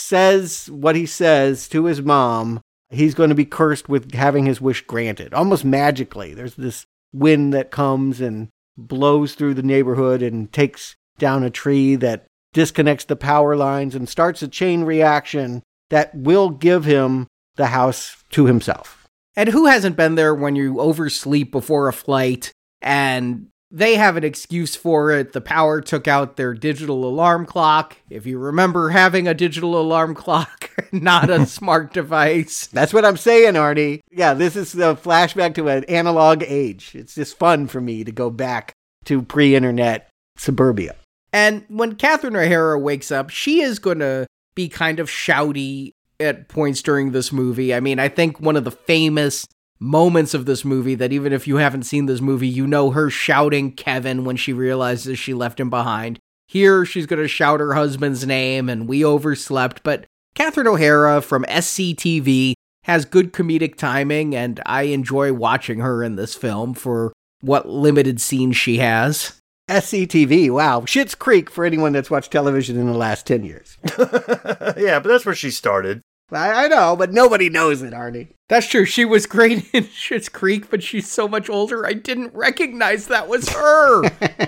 says what he says to his mom, he's going to be cursed with having his wish granted. Almost magically. There's this wind that comes and blows through the neighborhood and takes down a tree that disconnects the power lines and starts a chain reaction that will give him the house to himself. And who hasn't been there when you oversleep before a flight and they have an excuse for it? The power took out their digital alarm clock. If you remember having a digital alarm clock, not a smart device. That's what I'm saying, Arnie. Yeah, this is a flashback to an analog age. It's just fun for me to go back to pre-internet suburbia. And when Catherine O'Hara wakes up, she is going to be kind of shouty at points during this movie. I mean, I think one of the famous moments of this movie that even if you haven't seen this movie, you know her shouting Kevin when she realizes she left him behind. Here, she's going to shout her husband's name and we overslept, but Catherine O'Hara from S C T V has good comedic timing and I enjoy watching her in this film for what limited scenes she has. S C T V, wow. Schitt's Creek for anyone that's watched television in the last ten years. Yeah, but that's where she started. I, I know, but nobody knows it, Arnie. That's true. She was great in Schitt's Creek, but she's so much older, I didn't recognize that was her.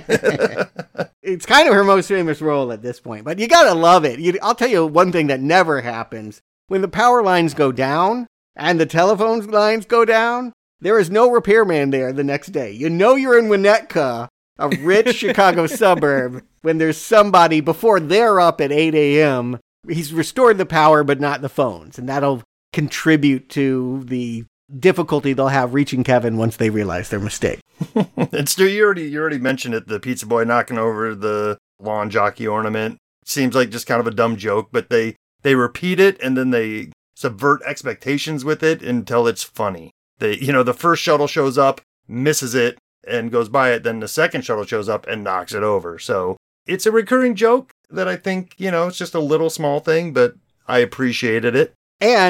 It's kind of her most famous role at this point, but you gotta love it. You, I'll tell you one thing that never happens. When the power lines go down and the telephone lines go down, there is no repairman there the next day. You know you're in Winnetka, a rich Chicago suburb, when there's somebody before they're up at eight a.m., he's restored the power, but not the phones. And that'll contribute to the difficulty they'll have reaching Kevin once they realize their mistake. And Stu, you already, you already mentioned it, the pizza boy knocking over the lawn jockey ornament. Seems like just kind of a dumb joke, but they, they repeat it and then they subvert expectations with it until it's funny. They, you know, the first shuttle shows up, misses it, and goes by it. Then the second shuttle shows up and knocks it over. So it's a recurring joke that I think, you know, it's just a little small thing, but I appreciated it. And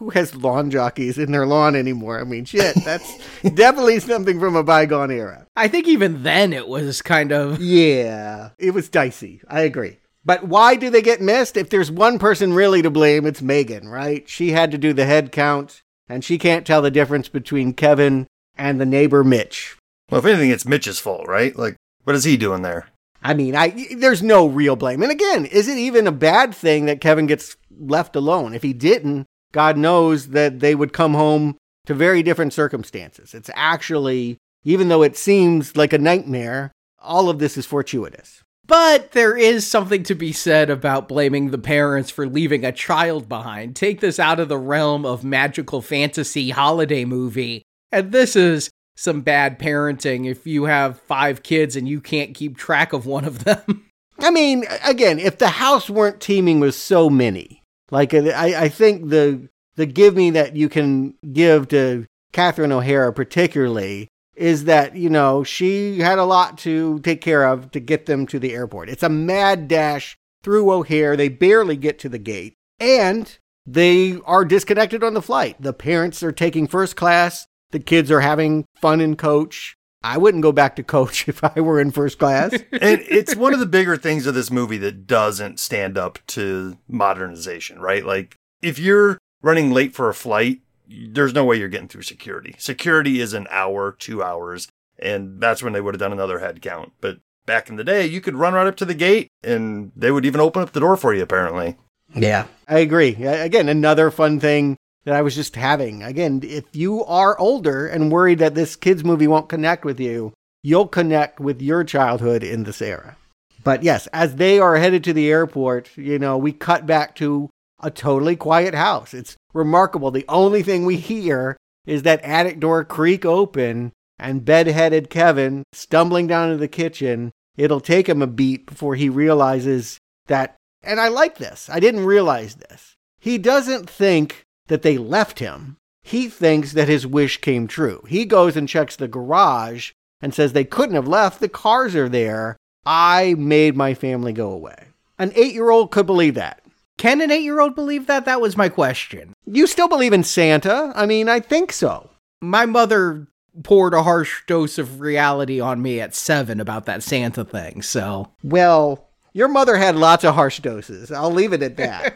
who has lawn jockeys in their lawn anymore? I mean, shit, that's definitely something from a bygone era. I think even then it was kind of... Yeah, it was dicey. I agree. But why do they get missed? If there's one person really to blame, it's Megan, right? She had to do the head count, and she can't tell the difference between Kevin and the neighbor Mitch. Well, if anything, it's Mitch's fault, right? Like, what is he doing there? I mean, I there's no real blame. And again, is it even a bad thing that Kevin gets left alone? If he didn't, God knows that they would come home to very different circumstances. It's actually, even though it seems like a nightmare, all of this is fortuitous. But there is something to be said about blaming the parents for leaving a child behind. Take this out of the realm of magical fantasy holiday movie, and this is some bad parenting if you have five kids and you can't keep track of one of them. I mean, again, if the house weren't teeming with so many, like I, I think the the give me that you can give to Catherine O'Hara particularly is that, you know, she had a lot to take care of to get them to the airport. It's a mad dash through O'Hare. They barely get to the gate, and they are disconnected on the flight. The parents are taking first class. The kids are having fun in coach. I wouldn't go back to coach if I were in first class. And it's one of the bigger things of this movie that doesn't stand up to modernization, right? Like, if you're running late for a flight, there's no way you're getting through security. Security is an hour, two hours, and that's when they would have done another head count. But back in the day, you could run right up to the gate, and they would even open up the door for you, apparently. Yeah, I agree. Again, another fun thing that I was just having. Again, if you are older and worried that this kids movie won't connect with you, you'll connect with your childhood in this era. But yes, as they are headed to the airport, you know, we cut back to a totally quiet house. It's remarkable. The only thing we hear is that attic door creak open and bed-headed Kevin stumbling down to the kitchen. It'll take him a beat before he realizes that, and I like this, I didn't realize this. He doesn't think that they left him. He thinks that his wish came true. He goes and checks the garage and says they couldn't have left. The cars are there. I made my family go away. An eight-year-old could believe that. Can an eight-year-old believe that? That was my question. You still believe in Santa? I mean, I think so. My mother poured a harsh dose of reality on me at seven about that Santa thing, so... Well, your mother had lots of harsh doses. I'll leave it at that.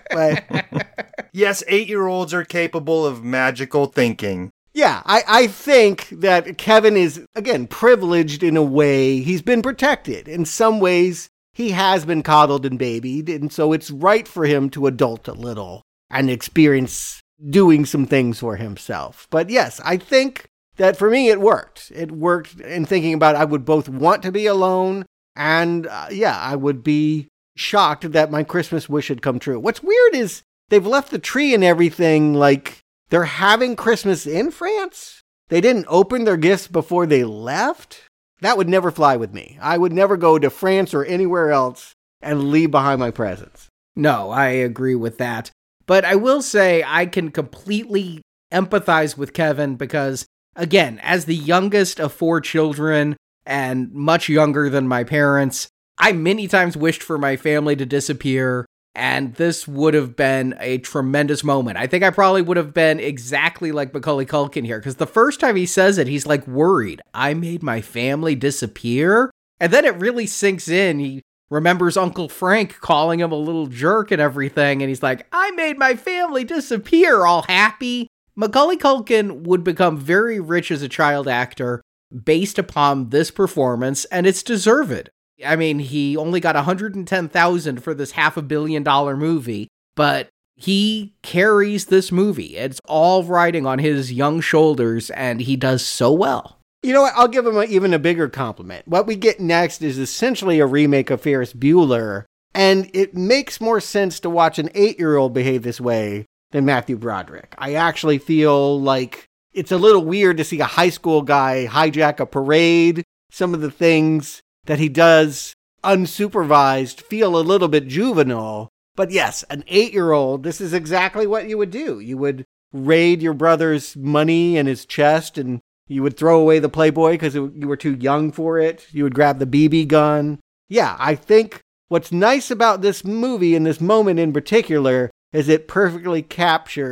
But yes, eight-year-olds are capable of magical thinking. Yeah, I, I think that Kevin is, again, privileged in a way. He's been protected. In some ways, he has been coddled and babied, and so it's right for him to adult a little and experience doing some things for himself. But yes, I think that for me it worked. It worked in thinking about I would both want to be alone and, uh, yeah, I would be shocked that my Christmas wish had come true. What's weird is they've left the tree and everything, like they're having Christmas in France. They didn't open their gifts before they left. That would never fly with me. I would never go to France or anywhere else and leave behind my presents. No, I agree with that. But I will say I can completely empathize with Kevin because, again, as the youngest of four children and much younger than my parents, I many times wished for my family to disappear, and this would have been a tremendous moment. I think I probably would have been exactly like Macaulay Culkin here, because the first time he says it, he's like worried. I made my family disappear? And then it really sinks in. He remembers Uncle Frank calling him a little jerk and everything, and he's like, I made my family disappear, all happy. Macaulay Culkin would become very rich as a child actor based upon this performance, and it's deserved. I mean, he only got one hundred ten thousand dollars for this half a billion dollar movie, but he carries this movie. It's all riding on his young shoulders, and he does so well. You know what? I'll give him a, even a bigger compliment. What we get next is essentially a remake of Ferris Bueller, and it makes more sense to watch an eight-year-old behave this way than Matthew Broderick. I actually feel like it's a little weird to see a high school guy hijack a parade. Some of the things that he does unsupervised feel a little bit juvenile. But yes, an eight-year-old, this is exactly what you would do. You would raid your brother's money in his chest, and you would throw away the Playboy because you were too young for it. You would grab the B B gun. Yeah, I think what's nice about this movie and this moment in particular is it perfectly captures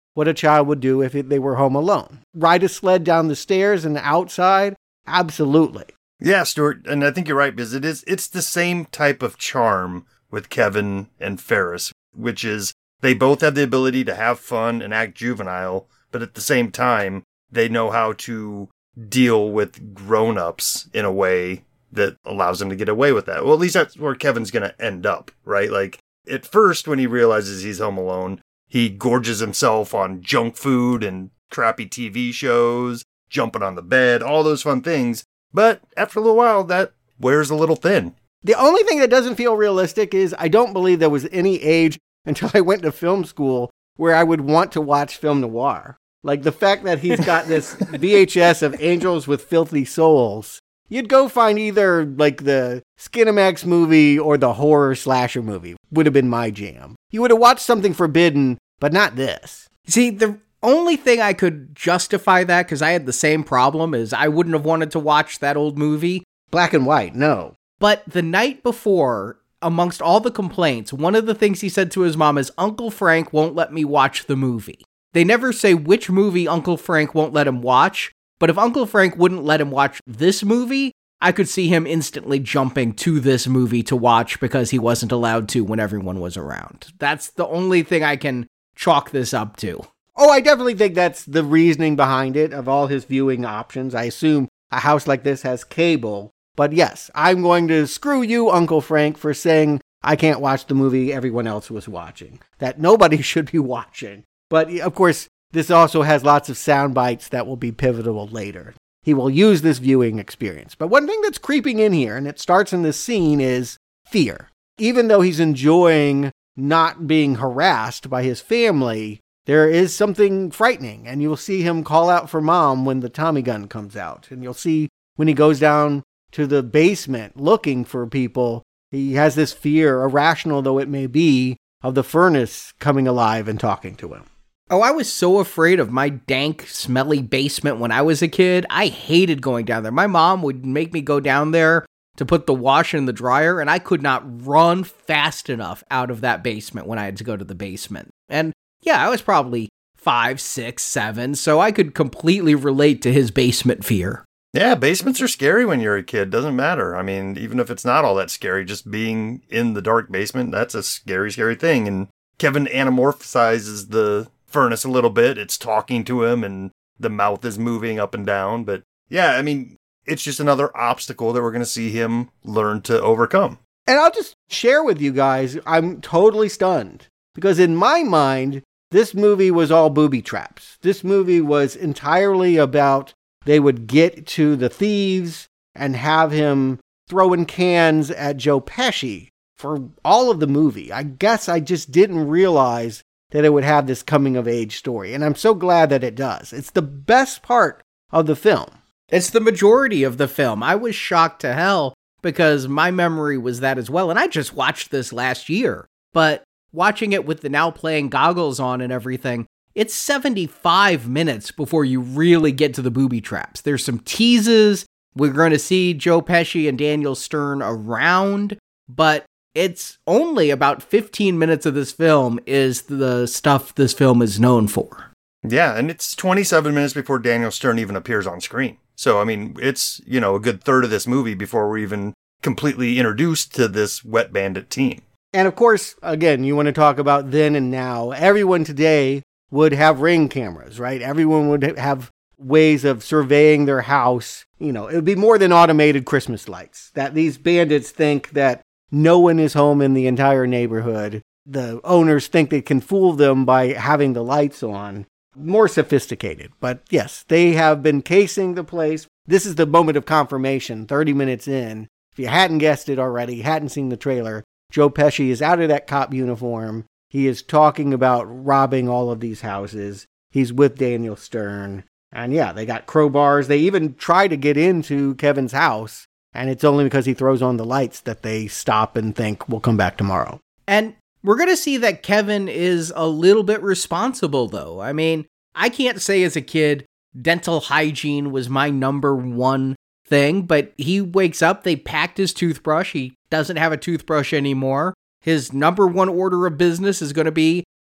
what a child would do if it, they were home alone. Ride a sled down the stairs and outside? Absolutely. Yeah, Stuart, and I think you're right, because it is, it's the same type of charm with Kevin and Ferris, which is they both have the ability to have fun and act juvenile, but at the same time, they know how to deal with grown-ups in a way that allows them to get away with that. Well, at least that's where Kevin's going to end up, right? Like, at first, when he realizes he's home alone, he gorges himself on junk food and crappy T V shows, jumping on the bed, all those fun things. But after a little while, that wears a little thin. The only thing that doesn't feel realistic is I don't believe there was any age until I went to film school where I would want to watch film noir. Like the fact that he's got this V H S of Angels with Filthy Souls. You'd go find either like the Skinamax movie or the horror slasher movie would have been my jam. You would have watched something forbidden, but not this. See, the only thing I could justify that, because I had the same problem, is I wouldn't have wanted to watch that old movie. Black and white, no. But the night before, amongst all the complaints, one of the things he said to his mom is, Uncle Frank won't let me watch the movie. They never say which movie Uncle Frank won't let him watch, but if Uncle Frank wouldn't let him watch this movie, I could see him instantly jumping to this movie to watch because he wasn't allowed to when everyone was around. That's the only thing I can chalk this up to. Oh, I definitely think that's the reasoning behind it, of all his viewing options. I assume a house like this has cable. But yes, I'm going to screw you, Uncle Frank, for saying I can't watch the movie everyone else was watching, that nobody should be watching. But of course, this also has lots of sound bites that will be pivotal later. He will use this viewing experience. But one thing that's creeping in here, and it starts in this scene, is fear. Even though he's enjoying not being harassed by his family, there is something frightening. And you'll see him call out for mom when the Tommy gun comes out. And you'll see when he goes down to the basement looking for people, he has this fear, irrational though it may be, of the furnace coming alive and talking to him. Oh, I was so afraid of my dank, smelly basement when I was a kid. I hated going down there. My mom would make me go down there to put the washer in the dryer, and I could not run fast enough out of that basement when I had to go to the basement. And yeah, I was probably five, six, seven, so I could completely relate to his basement fear. Yeah, basements are scary when you're a kid. Doesn't matter. I mean, even if it's not all that scary, just being in the dark basement, that's a scary, scary thing. And Kevin anamorphizes the furnace a little bit. It's talking to him and the mouth is moving up and down. But yeah, I mean, it's just another obstacle that we're going to see him learn to overcome. And I'll just share with you guys, I'm totally stunned. Because in my mind, this movie was all booby traps. This movie was entirely about they would get to the thieves and have him throwing cans at Joe Pesci for all of the movie. I guess I just didn't realize that it would have this coming-of-age story. And I'm so glad that it does. It's the best part of the film. It's the majority of the film. I was shocked to hell because my memory was that as well. And I just watched this last year. But watching it with the Now Playing goggles on and everything, it's seventy-five minutes before you really get to the booby traps. There's some teases. We're going to see Joe Pesci and Daniel Stern around, but it's only about fifteen minutes of this film is the stuff this film is known for. Yeah, and it's twenty-seven minutes before Daniel Stern even appears on screen. So, I mean, it's, you know, a good third of this movie before we're even completely introduced to this Wet Bandit team. And of course, again, you want to talk about then and now. Everyone today would have Ring cameras, right? Everyone would have ways of surveying their house. You know, it would be more than automated Christmas lights. That these bandits think that no one is home in the entire neighborhood. The owners think they can fool them by having the lights on. More sophisticated. But yes, they have been casing the place. This is the moment of confirmation, thirty minutes in. If you hadn't guessed it already, hadn't seen the trailer, Joe Pesci is out of that cop uniform. He is talking about robbing all of these houses. He's with Daniel Stern. And yeah, they got crowbars. They even try to get into Kevin's house. And it's only because he throws on the lights that they stop and think, we'll come back tomorrow. And we're going to see that Kevin is a little bit responsible, though. I mean, I can't say as a kid, dental hygiene was my number one thing. But he wakes up, they packed his toothbrush. He doesn't have a toothbrush anymore. His number one order of business is going to be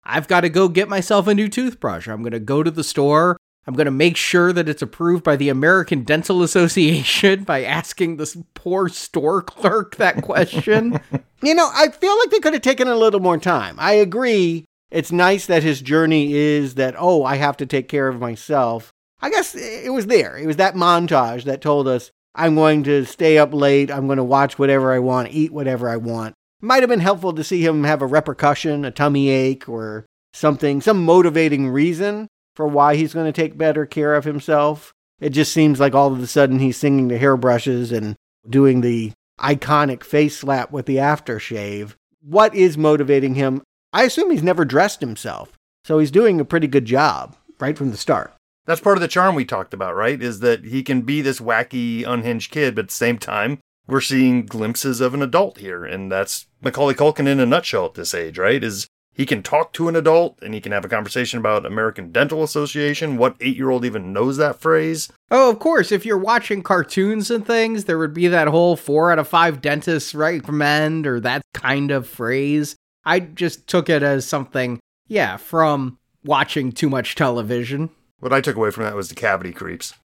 I've got to go get myself a new toothbrush. I'm going to go to the store. I'm going to make sure that it's approved by the American Dental Association by asking this poor store clerk that question. You know, I feel like they could have taken a little more time. I agree. It's nice that his journey is that, oh, I have to take care of myself. I guess it was there. It was that montage that told us, I'm going to stay up late. I'm going to watch whatever I want, eat whatever I want. Might have been helpful to see him have a repercussion, a tummy ache or something, some motivating reason for why he's going to take better care of himself. It just seems like all of a sudden he's singing the hairbrushes and doing the iconic face slap with the aftershave. What is motivating him? I assume he's never dressed himself, so he's doing a pretty good job right from the start. That's part of the charm we talked about, right? Is that he can be this wacky, unhinged kid, but at the same time, we're seeing glimpses of an adult here, and that's Macaulay Culkin in a nutshell at this age, right? Is he can talk to an adult, and he can have a conversation about American Dental Association. What eight-year-old even knows that phrase? Oh, of course. If you're watching cartoons and things, there would be that whole four out of five dentists recommend, or that kind of phrase. I just took it as something, yeah, from watching too much television. What I took away from that was the cavity creeps.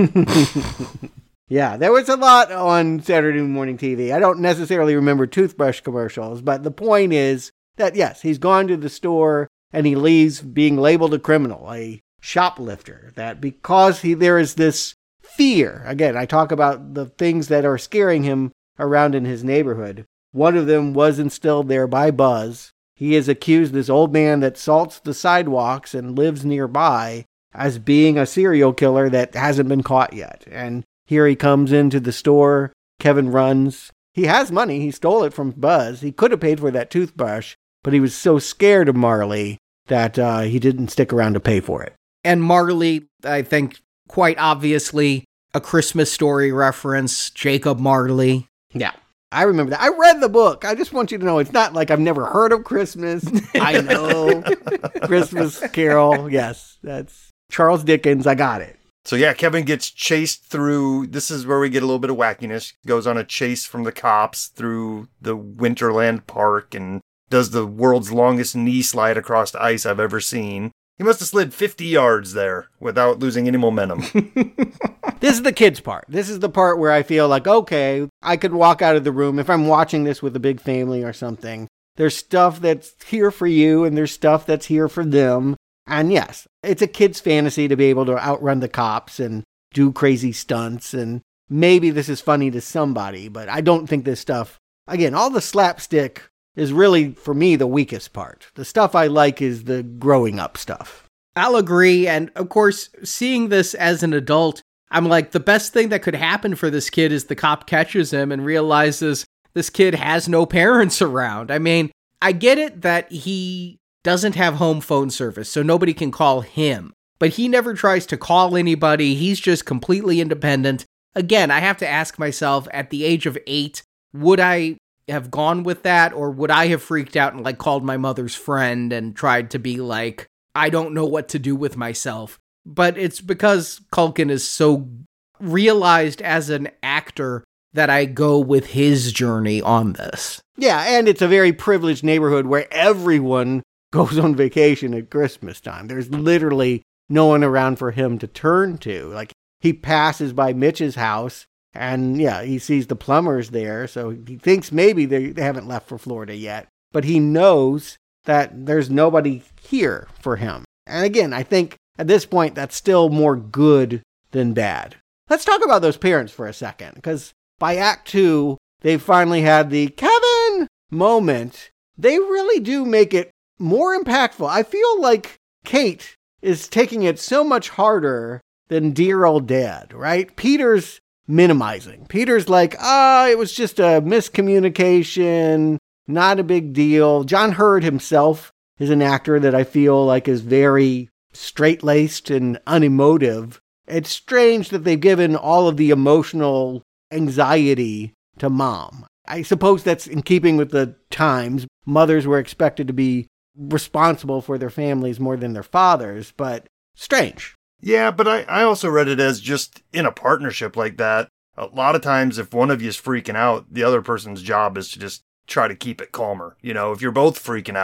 Yeah, there was a lot on Saturday morning T V. I don't necessarily remember toothbrush commercials, but the point is that, yes, he's gone to the store and he leaves being labeled a criminal, a shoplifter, that because he there is this fear. Again, I talk about the things that are scaring him around in his neighborhood. One of them was instilled there by Buzz. He has accused this old man that salts the sidewalks and lives nearby as being a serial killer that hasn't been caught yet. And here he comes into the store. Kevin runs. He has money. He stole it from Buzz. He could have paid for that toothbrush, but he was so scared of Marley that uh, he didn't stick around to pay for it. And Marley, I think, quite obviously, a Christmas Story reference, Jacob Marley. Yeah, I remember that. I read the book. I just want you to know it's not like I've never heard of Christmas. I know. Christmas Carol. Yes, that's Charles Dickens. I got it. So yeah, Kevin gets chased through, this is where we get a little bit of wackiness, goes on a chase from the cops through the Winterland Park and does the world's longest knee slide across the ice I've ever seen. He must have slid fifty yards there without losing any momentum. This is the kids part. This is the part where I feel like, okay, I could walk out of the room if I'm watching this with a big family or something. There's stuff that's here for you and there's stuff that's here for them. And yes, it's a kid's fantasy to be able to outrun the cops and do crazy stunts. And maybe this is funny to somebody, but I don't think this stuff, again, all the slapstick is really, for me, the weakest part. The stuff I like is the growing up stuff. I'll agree. And of course, seeing this as an adult, I'm like, the best thing that could happen for this kid is the cop catches him and realizes this kid has no parents around. I mean, I get it that he doesn't have home phone service, so nobody can call him. But he never tries to call anybody. He's just completely independent. Again, I have to ask myself, at the age of eight, would I have gone with that? Or would I have freaked out and like called my mother's friend and tried to be like, I don't know what to do with myself? But it's because Culkin is so realized as an actor that I go with his journey on this. Yeah, and it's a very privileged neighborhood where everyone goes on vacation at Christmas time. There's literally no one around for him to turn to. Like, he passes by Mitch's house and yeah, he sees the plumbers there. So he thinks maybe they, they haven't left for Florida yet, but he knows that there's nobody here for him. And again, I think at this point, that's still more good than bad. Let's talk about those parents for a second, because by Act Two, they finally had the Kevin moment. They really do make it more impactful. I feel like Kate is taking it so much harder than dear old dad, right? Peter's minimizing. Peter's like, ah, oh, it was just a miscommunication, not a big deal. John Hurd himself is an actor that I feel like is very straight-laced and unemotive. It's strange that they've given all of the emotional anxiety to mom. I suppose that's in keeping with the times. Mothers were expected to be responsible for their families more than their fathers, but strange. Yeah, but I, I also read it as just in a partnership like that. A lot of times if one of you is freaking out, the other person's job is to just try to keep it calmer. You know, if you're both freaking out,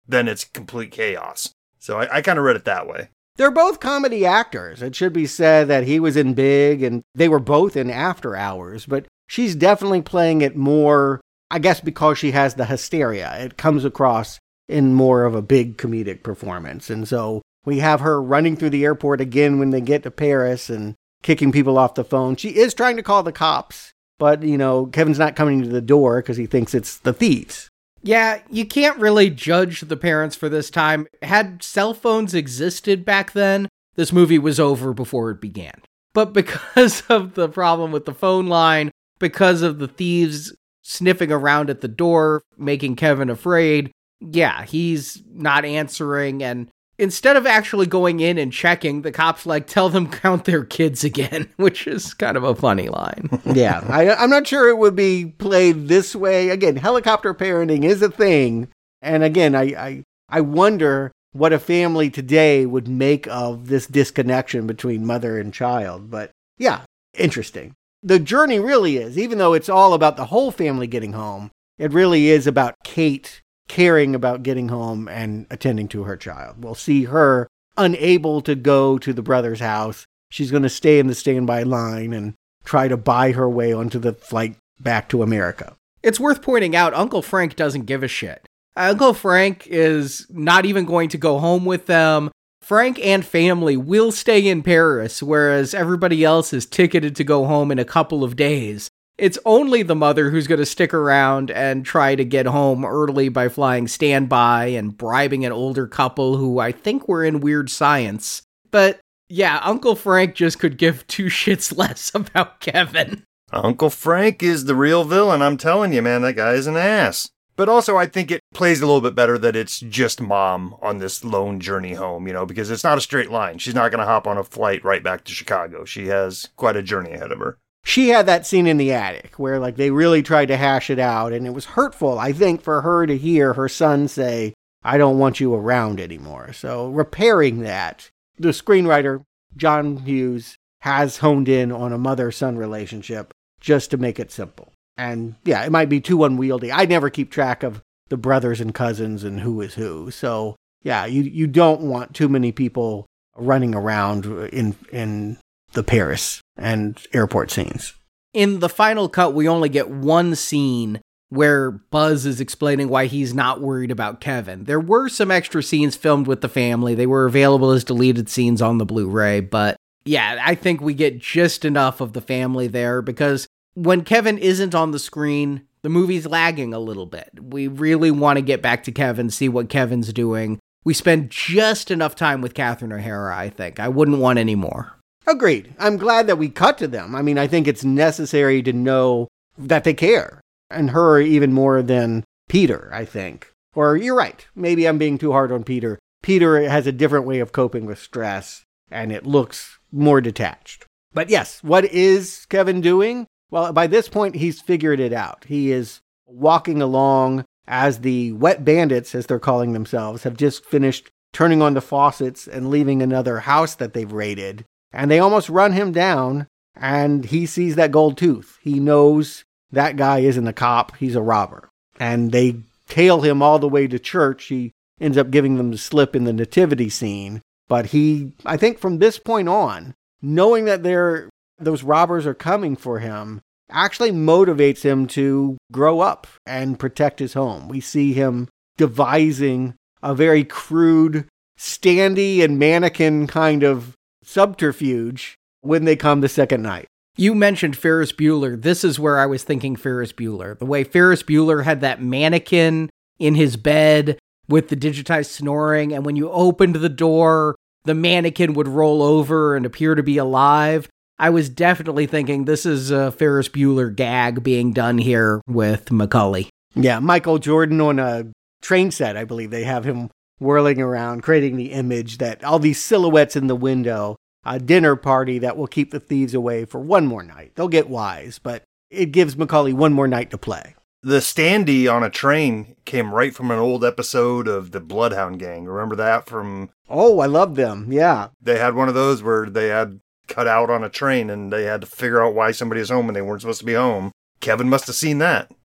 then it's complete chaos. So I, I kind of read it that way. They're both comedy actors. It should be said that he was in Big and they were both in After Hours, but she's definitely playing it more, I guess because she has the hysteria. It comes across in more of a big comedic performance. And so we have her running through the airport again when they get to Paris and kicking people off the phone. She is trying to call the cops, but, you know, Kevin's not coming to the door because he thinks it's the thieves. Yeah, you can't really judge the parents for this time. Had cell phones existed back then, this movie was over before it began. But because of the problem with the phone line, because of the thieves sniffing around at the door, making Kevin afraid, yeah, he's not answering. And instead of actually going in and checking, the cops like tell them count their kids again, which is kind of a funny line. Yeah, I, I'm not sure it would be played this way. Again, helicopter parenting is a thing. And again, I, I, I wonder what a family today would make of this disconnection between mother and child. But yeah, interesting. The journey really is, even though it's all about the whole family getting home, it really is about Kate caring about getting home and attending to her child. We'll see her unable to go to the brother's house. She's going to stay in the standby line and try to buy her way onto the flight back to America. It's worth pointing out, Uncle Frank doesn't give a shit. Uncle Frank is not even going to go home with them. Frank and family will stay in Paris, whereas everybody else is ticketed to go home in a couple of days. It's only the mother who's going to stick around and try to get home early by flying standby and bribing an older couple who I think were in Weird Science. But yeah, Uncle Frank just could give two shits less about Kevin. Uncle Frank is the real villain. I'm telling you, man, that guy is an ass. But also, I think it plays a little bit better that it's just mom on this lone journey home, you know, because it's not a straight line. She's not going to hop on a flight right back to Chicago. She has quite a journey ahead of her. She had that scene in the attic where, like, they really tried to hash it out, and it was hurtful, I think, for her to hear her son say, I don't want you around anymore. So repairing that, the screenwriter, John Hughes, has honed in on a mother-son relationship just to make it simple. And yeah, it might be too unwieldy. I never keep track of the brothers and cousins and who is who. So yeah, you you don't want too many people running around in in the Paris and airport scenes. In the final cut, we only get one scene where Buzz is explaining why he's not worried about Kevin. There were some extra scenes filmed with the family. They were available as deleted scenes on the Blu-ray, but yeah, I think we get just enough of the family there because when Kevin isn't on the screen, the movie's lagging a little bit. We really want to get back to Kevin, see what Kevin's doing. We spend just enough time with Catherine O'Hara, I think. I wouldn't want any more. Agreed. I'm glad that we cut to them. I mean, I think it's necessary to know that they care. And her even more than Peter, I think. Or you're right. Maybe I'm being too hard on Peter. Peter has a different way of coping with stress, and it looks more detached. But yes, what is Kevin doing? Well, by this point, he's figured it out. He is walking along as the wet bandits, as they're calling themselves, have just finished turning on the faucets and leaving another house that they've raided. And they almost run him down, and he sees that gold tooth. He knows that guy isn't a cop, he's a robber. And they tail him all the way to church. He ends up giving them the slip in the nativity scene. But he, I think from this point on, knowing that they're those robbers are coming for him actually motivates him to grow up and protect his home. We see him devising a very crude, standee and mannequin kind of subterfuge when they come the second night. You mentioned Ferris Bueller. This is where I was thinking Ferris Bueller. The way Ferris Bueller had that mannequin in his bed with the digitized snoring, and when you opened the door, the mannequin would roll over and appear to be alive. I was definitely thinking this is a Ferris Bueller gag being done here with Macaulay. Yeah, Michael Jordan on a train set, I believe. They have him whirling around, creating the image that all these silhouettes in the window, a dinner party that will keep the thieves away for one more night. They'll get wise, but it gives Macaulay one more night to play. The standee on a train came right from an old episode of the Bloodhound Gang. Remember that from... Oh, I love them, yeah. They had one of those where they had cut out on a train and they had to figure out why somebody was home and they weren't supposed to be home. Kevin must have seen that.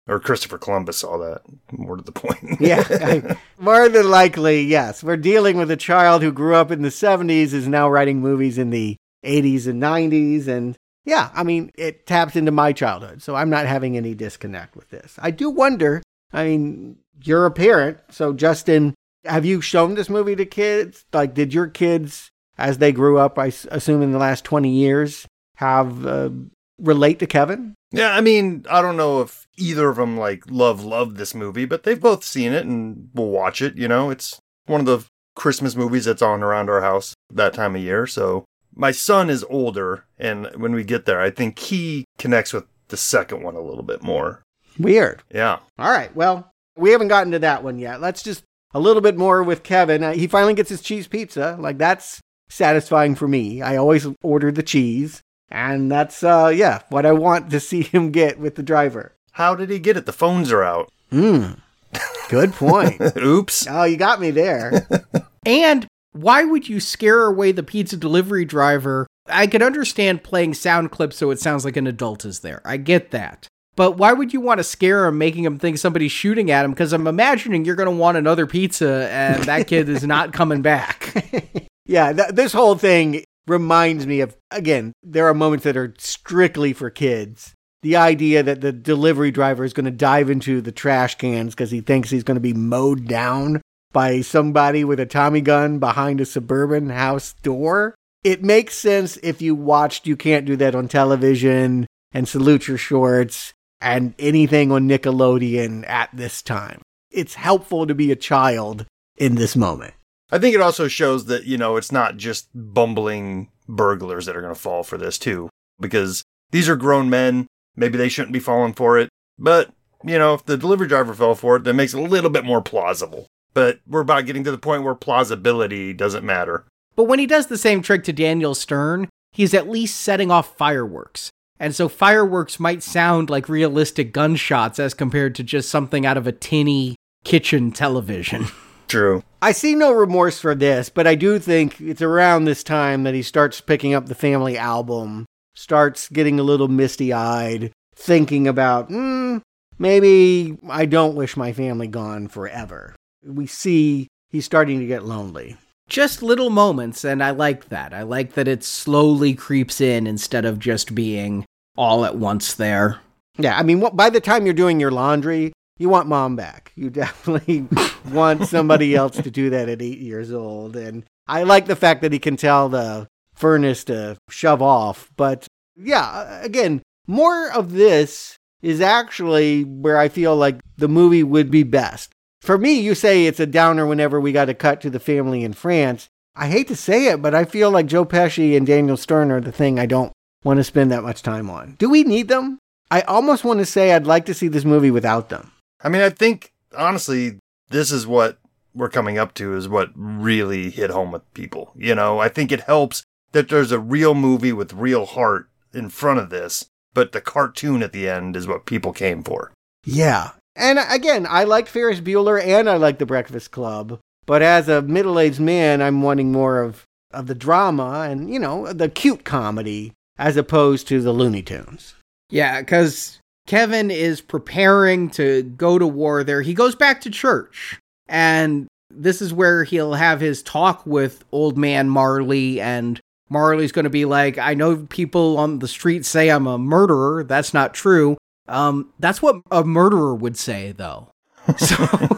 Or Christopher Columbus saw that, more to the point. Yeah, I, more than likely, yes. We're dealing with a child who grew up in the seventies, is now writing movies in the eighties and nineties, and yeah, I mean, it taps into my childhood, so I'm not having any disconnect with this. I do wonder, I mean, you're a parent, so Justin, have you shown this movie to kids? Like, did your kids, as they grew up, I assume in the last twenty years, have uh, relate to Kevin? Yeah, I mean, I don't know if either of them, like, love, love this movie, but they've both seen it and will watch it, you know? It's one of the Christmas movies that's on around our house that time of year, so my son is older, and when we get there, I think he connects with the second one a little bit more. Weird. Yeah. All right, well, we haven't gotten to that one yet. Let's just a little bit more with Kevin. Uh, he finally gets his cheese pizza. Like, that's satisfying for me. I always order the cheese. And that's, uh, yeah, what I want to see him get with the driver. How did he get it? The phones are out. Hmm. Good point. Oops. Oh, you got me there. And why would you scare away the pizza delivery driver? I could understand playing sound clips so it sounds like an adult is there. I get that. But why would you want to scare him, making him think somebody's shooting at him? Because I'm imagining you're going to want another pizza and that kid is not coming back. Yeah, th- this whole thing reminds me of, again, there are moments that are strictly for kids. The idea that the delivery driver is going to dive into the trash cans because he thinks he's going to be mowed down by somebody with a Tommy gun behind a suburban house door. It makes sense if you watched You Can't Do That on Television and Salute Your Shorts and anything on Nickelodeon at this time. It's helpful to be a child in this moment. I think it also shows that, you know, it's not just bumbling burglars that are going to fall for this, too. Because these are grown men. Maybe they shouldn't be falling for it. But, you know, if the delivery driver fell for it, that makes it a little bit more plausible. But we're about getting to the point where plausibility doesn't matter. But when he does the same trick to Daniel Stern, he's at least setting off fireworks. And so fireworks might sound like realistic gunshots as compared to just something out of a tinny kitchen television. True. I see no remorse for this, but I do think it's around this time that he starts picking up the family album, starts getting a little misty-eyed, thinking about, hmm, maybe I don't wish my family gone forever. We see he's starting to get lonely. Just little moments, and I like that. I like that it slowly creeps in instead of just being all at once there. Yeah, I mean, by the time you're doing your laundry, you want mom back. You definitely want somebody else to do that at eight years old. And I like the fact that he can tell the furnace to shove off. But yeah, again, more of this is actually where I feel like the movie would be best. For me, you say it's a downer whenever we got to cut to the family in France. I hate to say it, but I feel like Joe Pesci and Daniel Stern are the thing I don't want to spend that much time on. Do we need them? I almost want to say I'd like to see this movie without them. I mean, I think, honestly, this is what we're coming up to, is what really hit home with people. You know, I think it helps that there's a real movie with real heart in front of this, but the cartoon at the end is what people came for. Yeah. And again, I like Ferris Bueller and I like The Breakfast Club, but as a middle-aged man, I'm wanting more of, of the drama and, you know, the cute comedy as opposed to the Looney Tunes. Yeah, because Kevin is preparing to go to war there. He goes back to church, and this is where he'll have his talk with old man Marley, and Marley's going to be like, I know people on the street say I'm a murderer. That's not true. Um, that's what a murderer would say, though. So,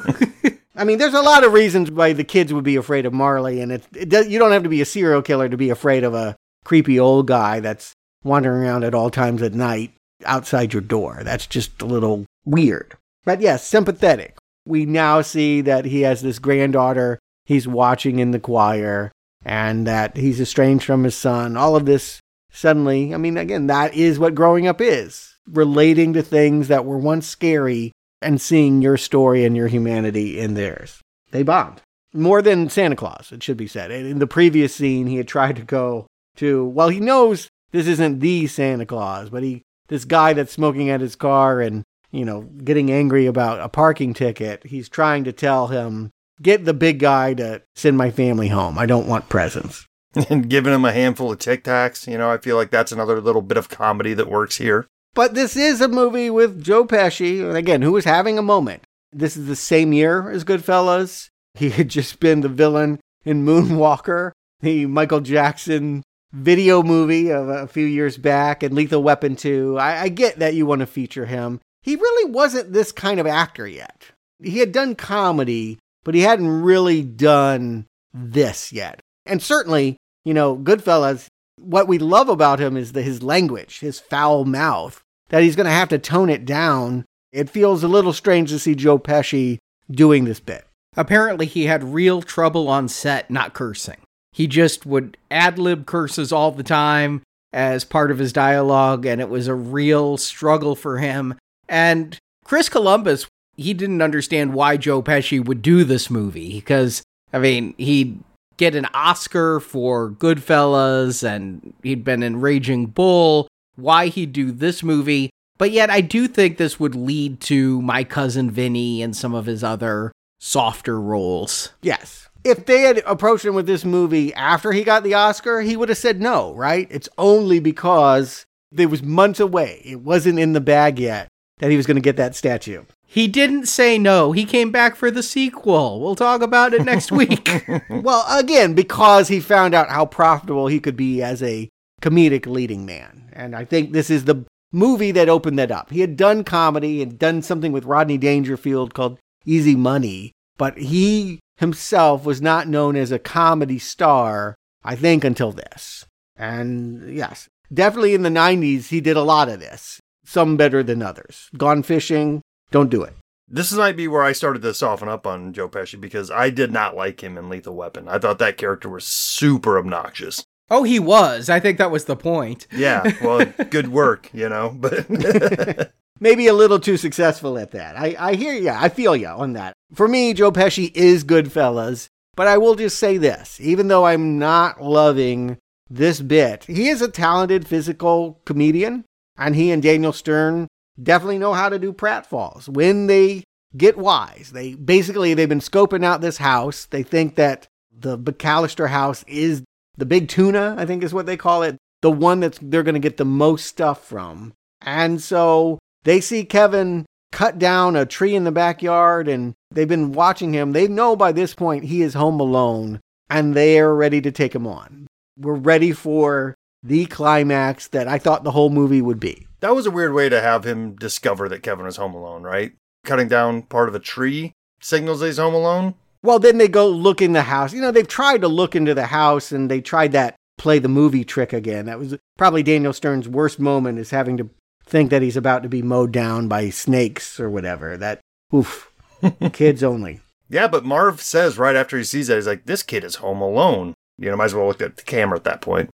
I mean, there's a lot of reasons why the kids would be afraid of Marley, and it, it does, you don't have to be a serial killer to be afraid of a creepy old guy that's wandering around at all times at night outside your door. That's just a little weird. But yes, sympathetic. We now see that he has this granddaughter he's watching in the choir, and that he's estranged from his son. All of this suddenly, I mean, again, that is what growing up is. Relating to things that were once scary and seeing your story and your humanity in theirs. They bond. More than Santa Claus, it should be said. In the previous scene, he had tried to go to, well, he knows this isn't the Santa Claus, but he, this guy that's smoking at his car and, you know, getting angry about a parking ticket, he's trying to tell him, get the big guy to send my family home. I don't want presents. And giving him a handful of Tic Tacs, you know, I feel like that's another little bit of comedy that works here. But this is a movie with Joe Pesci, and again, who was having a moment. This is the same year as Goodfellas. He had just been the villain in Moonwalker, the Michael Jackson video movie of a few years back, and Lethal Weapon two. I, I get that you want to feature him. He really wasn't this kind of actor yet. He had done comedy, but he hadn't really done this yet. And certainly, you know, Goodfellas, what we love about him is the, his language, his foul mouth, that he's going to have to tone it down. It feels a little strange to see Joe Pesci doing this bit. Apparently, he had real trouble on set not cursing. He just would ad-lib curses all the time as part of his dialogue, and it was a real struggle for him. And Chris Columbus, he didn't understand why Joe Pesci would do this movie, because, I mean, he'd get an Oscar for Goodfellas, and he'd been in Raging Bull, why he'd do this movie. But yet, I do think this would lead to My Cousin Vinny and some of his other softer roles. Yes. If they had approached him with this movie after he got the Oscar, he would have said no, right? It's only because it was months away. It wasn't in the bag yet that he was going to get that statue. He didn't say no. He came back for the sequel. We'll talk about it next week. Well, again, because he found out how profitable he could be as a comedic leading man. And I think this is the movie that opened that up. He had done comedy and done something with Rodney Dangerfield called Easy Money, but he himself was not known as a comedy star, I think, until this. And yes, definitely in the nineties, he did a lot of this. Some better than others. Gone Fishing, don't do it. This might be where I started to soften up on Joe Pesci, because I did not like him in Lethal Weapon. I thought that character was super obnoxious. Oh, he was. I think that was the point. Yeah, well, good work, you know, but... Maybe a little too successful at that. I, I hear you. I feel you on that. For me, Joe Pesci is Goodfellas, but I will just say this. Even though I'm not loving this bit, he is a talented physical comedian, and he and Daniel Stern definitely know how to do pratfalls when they get wise. They basically, they've been scoping out this house. They think that the McAllister house is the big tuna, I think is what they call it, the one that they're going to get the most stuff from. And so they see Kevin cut down a tree in the backyard, and they've been watching him. They know by this point he is home alone, and they're ready to take him on. We're ready for the climax that I thought the whole movie would be. That was a weird way to have him discover that Kevin was home alone, right? Cutting down part of a tree signals that he's home alone? Well, then they go look in the house. You know, they've tried to look into the house, and they tried that play the movie trick again. That was probably Daniel Stern's worst moment, is having to think that he's about to be mowed down by snakes or whatever. That, oof, kids only. Yeah, but Marv says right after he sees that, he's like, this kid is home alone. You know, might as well look at the camera at that point.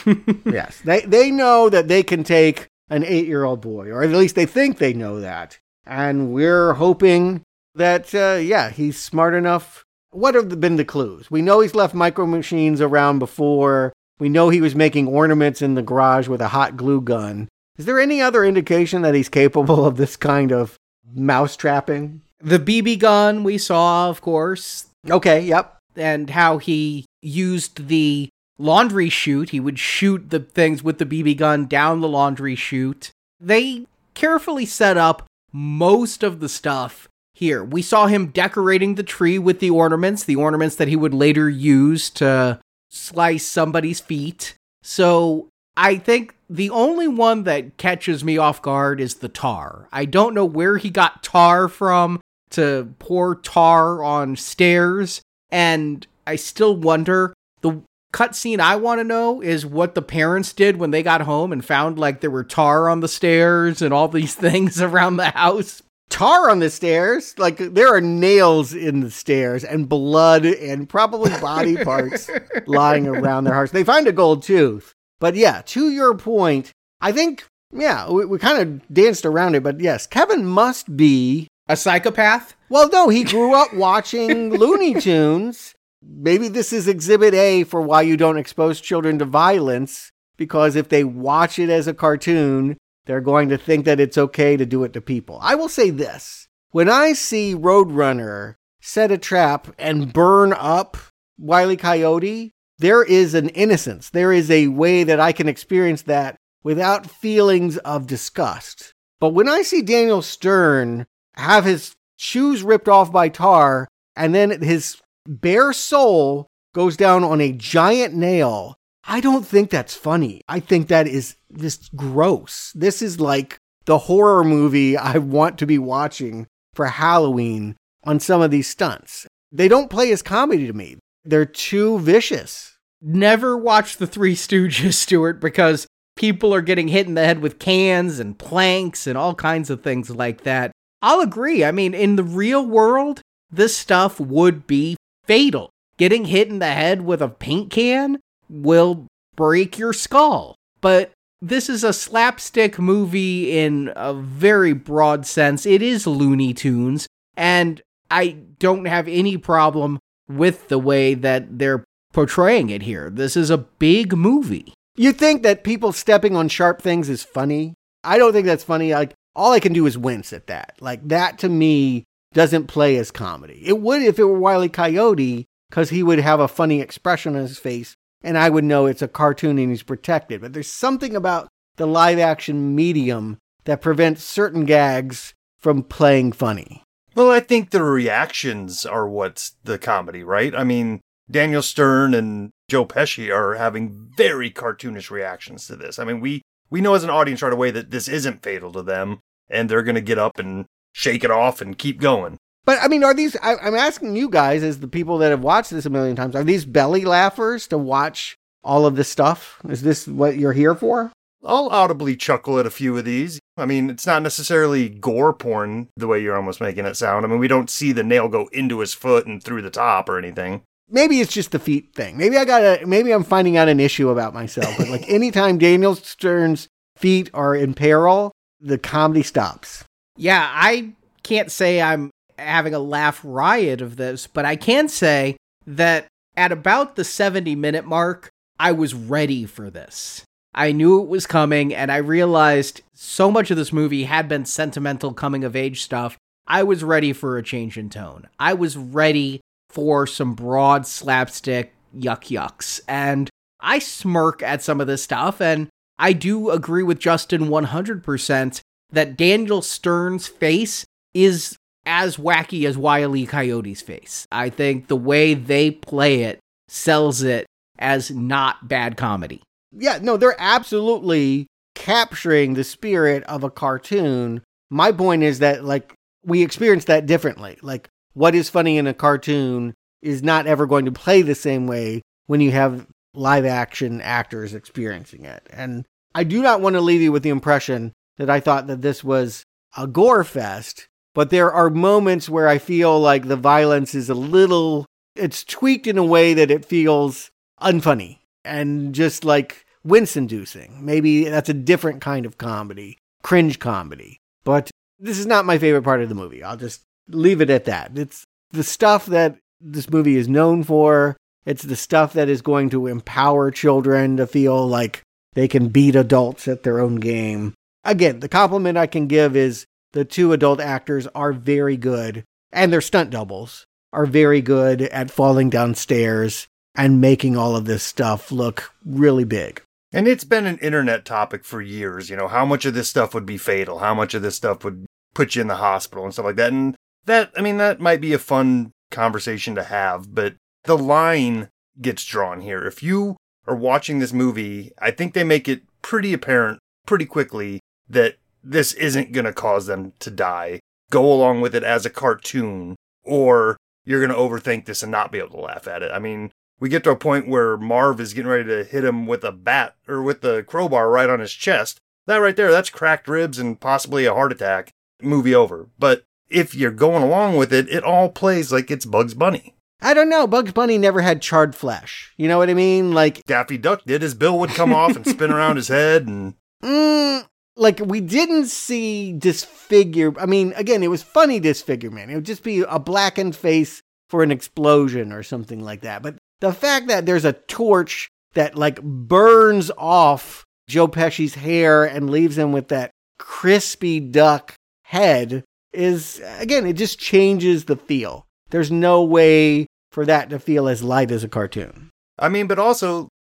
Yes, they they know that they can take an eight-year-old boy, or at least they think they know that. And we're hoping that, uh, yeah, he's smart enough. What have been the clues? We know he's left Micro Machines around before. We know he was making ornaments in the garage with a hot glue gun. Is there any other indication that he's capable of this kind of mouse trapping? The B B gun we saw, of course. Okay, yep. And how he used the laundry chute. He would shoot the things with the B B gun down the laundry chute. They carefully set up most of the stuff here. We saw him decorating the tree with the ornaments, the ornaments that he would later use to slice somebody's feet. So I think the only one that catches me off guard is the tar. I don't know where he got tar from to pour tar on stairs, and I still wonder. The cutscene I want to know is what the parents did when they got home and found like there were tar on the stairs and all these things around the house. Tar on the stairs? Like, there are nails in the stairs and blood and probably body parts lying around their house. They find a gold tooth. But yeah, to your point, I think, yeah, we, we kind of danced around it, but yes, Kevin must be... a psychopath? Well, no, he grew up watching Looney Tunes. Maybe this is exhibit A for why you don't expose children to violence, because if they watch it as a cartoon, they're going to think that it's okay to do it to people. I will say this. When I see Roadrunner set a trap and burn up Wile E. Coyote, there is an innocence. There is a way that I can experience that without feelings of disgust. But when I see Daniel Stern have his shoes ripped off by Tar, and then his bare soul goes down on a giant nail, I don't think that's funny. I think that is just gross. This is like the horror movie I want to be watching for Halloween on some of these stunts. They don't play as comedy to me. They're too vicious. Never watch The Three Stooges, Stuart, because people are getting hit in the head with cans and planks and all kinds of things like that. I'll agree. I mean, in the real world, this stuff would be fatal. Getting hit in the head with a paint can will break your skull. But this is a slapstick movie in a very broad sense. It is Looney Tunes, and I don't have any problem with the way that they're portraying it here. This is a big movie. You think that people stepping on sharp things is funny? I don't think that's funny. Like, all I can do is wince at that. Like, that to me doesn't play as comedy. It would if it were Wile E. Coyote, because he would have a funny expression on his face, and I would know it's a cartoon and he's protected. But there's something about the live action medium that prevents certain gags from playing funny. Well, I think the reactions are what's the comedy, right? I mean, Daniel Stern and Joe Pesci are having very cartoonish reactions to this. I mean, we, we know as an audience right away that this isn't fatal to them, and they're going to get up and shake it off and keep going. But, I mean, are these, I, I'm asking you guys, as the people that have watched this a million times, are these belly laughers to watch all of this stuff? Is this what you're here for? I'll audibly chuckle at a few of these. I mean, it's not necessarily gore porn the way you're almost making it sound. I mean, we don't see the nail go into his foot and through the top or anything. Maybe it's just the feet thing. Maybe I got a, maybe I'm finding out an issue about myself. But like anytime Daniel Stern's feet are in peril, the comedy stops. Yeah, I can't say I'm having a laugh riot of this, but I can say that at about the seventy minute mark, I was ready for this. I knew it was coming, and I realized so much of this movie had been sentimental coming-of-age stuff. I was ready for a change in tone. I was ready for some broad slapstick yuck yucks, and I smirk at some of this stuff, and I do agree with Justin one hundred percent that Daniel Stern's face is as wacky as Wile E. Coyote's face. I think the way they play it sells it as not bad comedy. Yeah, no, they're absolutely capturing the spirit of a cartoon. My point is that, like, we experience that differently. Like, what is funny in a cartoon is not ever going to play the same way when you have live action actors experiencing it. And I do not want to leave you with the impression that I thought that this was a gore fest, but there are moments where I feel like the violence is a little, it's tweaked in a way that it feels unfunny and just like wince-inducing. Maybe that's a different kind of comedy, cringe comedy. But this is not my favorite part of the movie. I'll just leave it at that. It's the stuff that this movie is known for. It's the stuff that is going to empower children to feel like they can beat adults at their own game. Again, the compliment I can give is the two adult actors are very good, and their stunt doubles are very good at falling down stairs and making all of this stuff look really big. And it's been an internet topic for years, you know, how much of this stuff would be fatal, how much of this stuff would put you in the hospital and stuff like that. And that, I mean, that might be a fun conversation to have, but the line gets drawn here. If you are watching this movie, I think they make it pretty apparent pretty quickly that this isn't going to cause them to die. Go along with it as a cartoon, or you're going to overthink this and not be able to laugh at it. I mean, we get to a point where Marv is getting ready to hit him with a bat or with the crowbar right on his chest. That right there, that's cracked ribs and possibly a heart attack. Movie over. But if you're going along with it, it all plays like it's Bugs Bunny. I don't know. Bugs Bunny never had charred flesh. You know what I mean? Like Daffy Duck did. His bill would come off and spin around his head. And mm, like we didn't see disfigure. I mean, again, it was funny disfigurement. It would just be a blackened face for an explosion or something like that. But the fact that there's a torch that like burns off Joe Pesci's hair and leaves him with that crispy duck head is, again, it just changes the feel. There's no way for that to feel as light as a cartoon. I mean, but also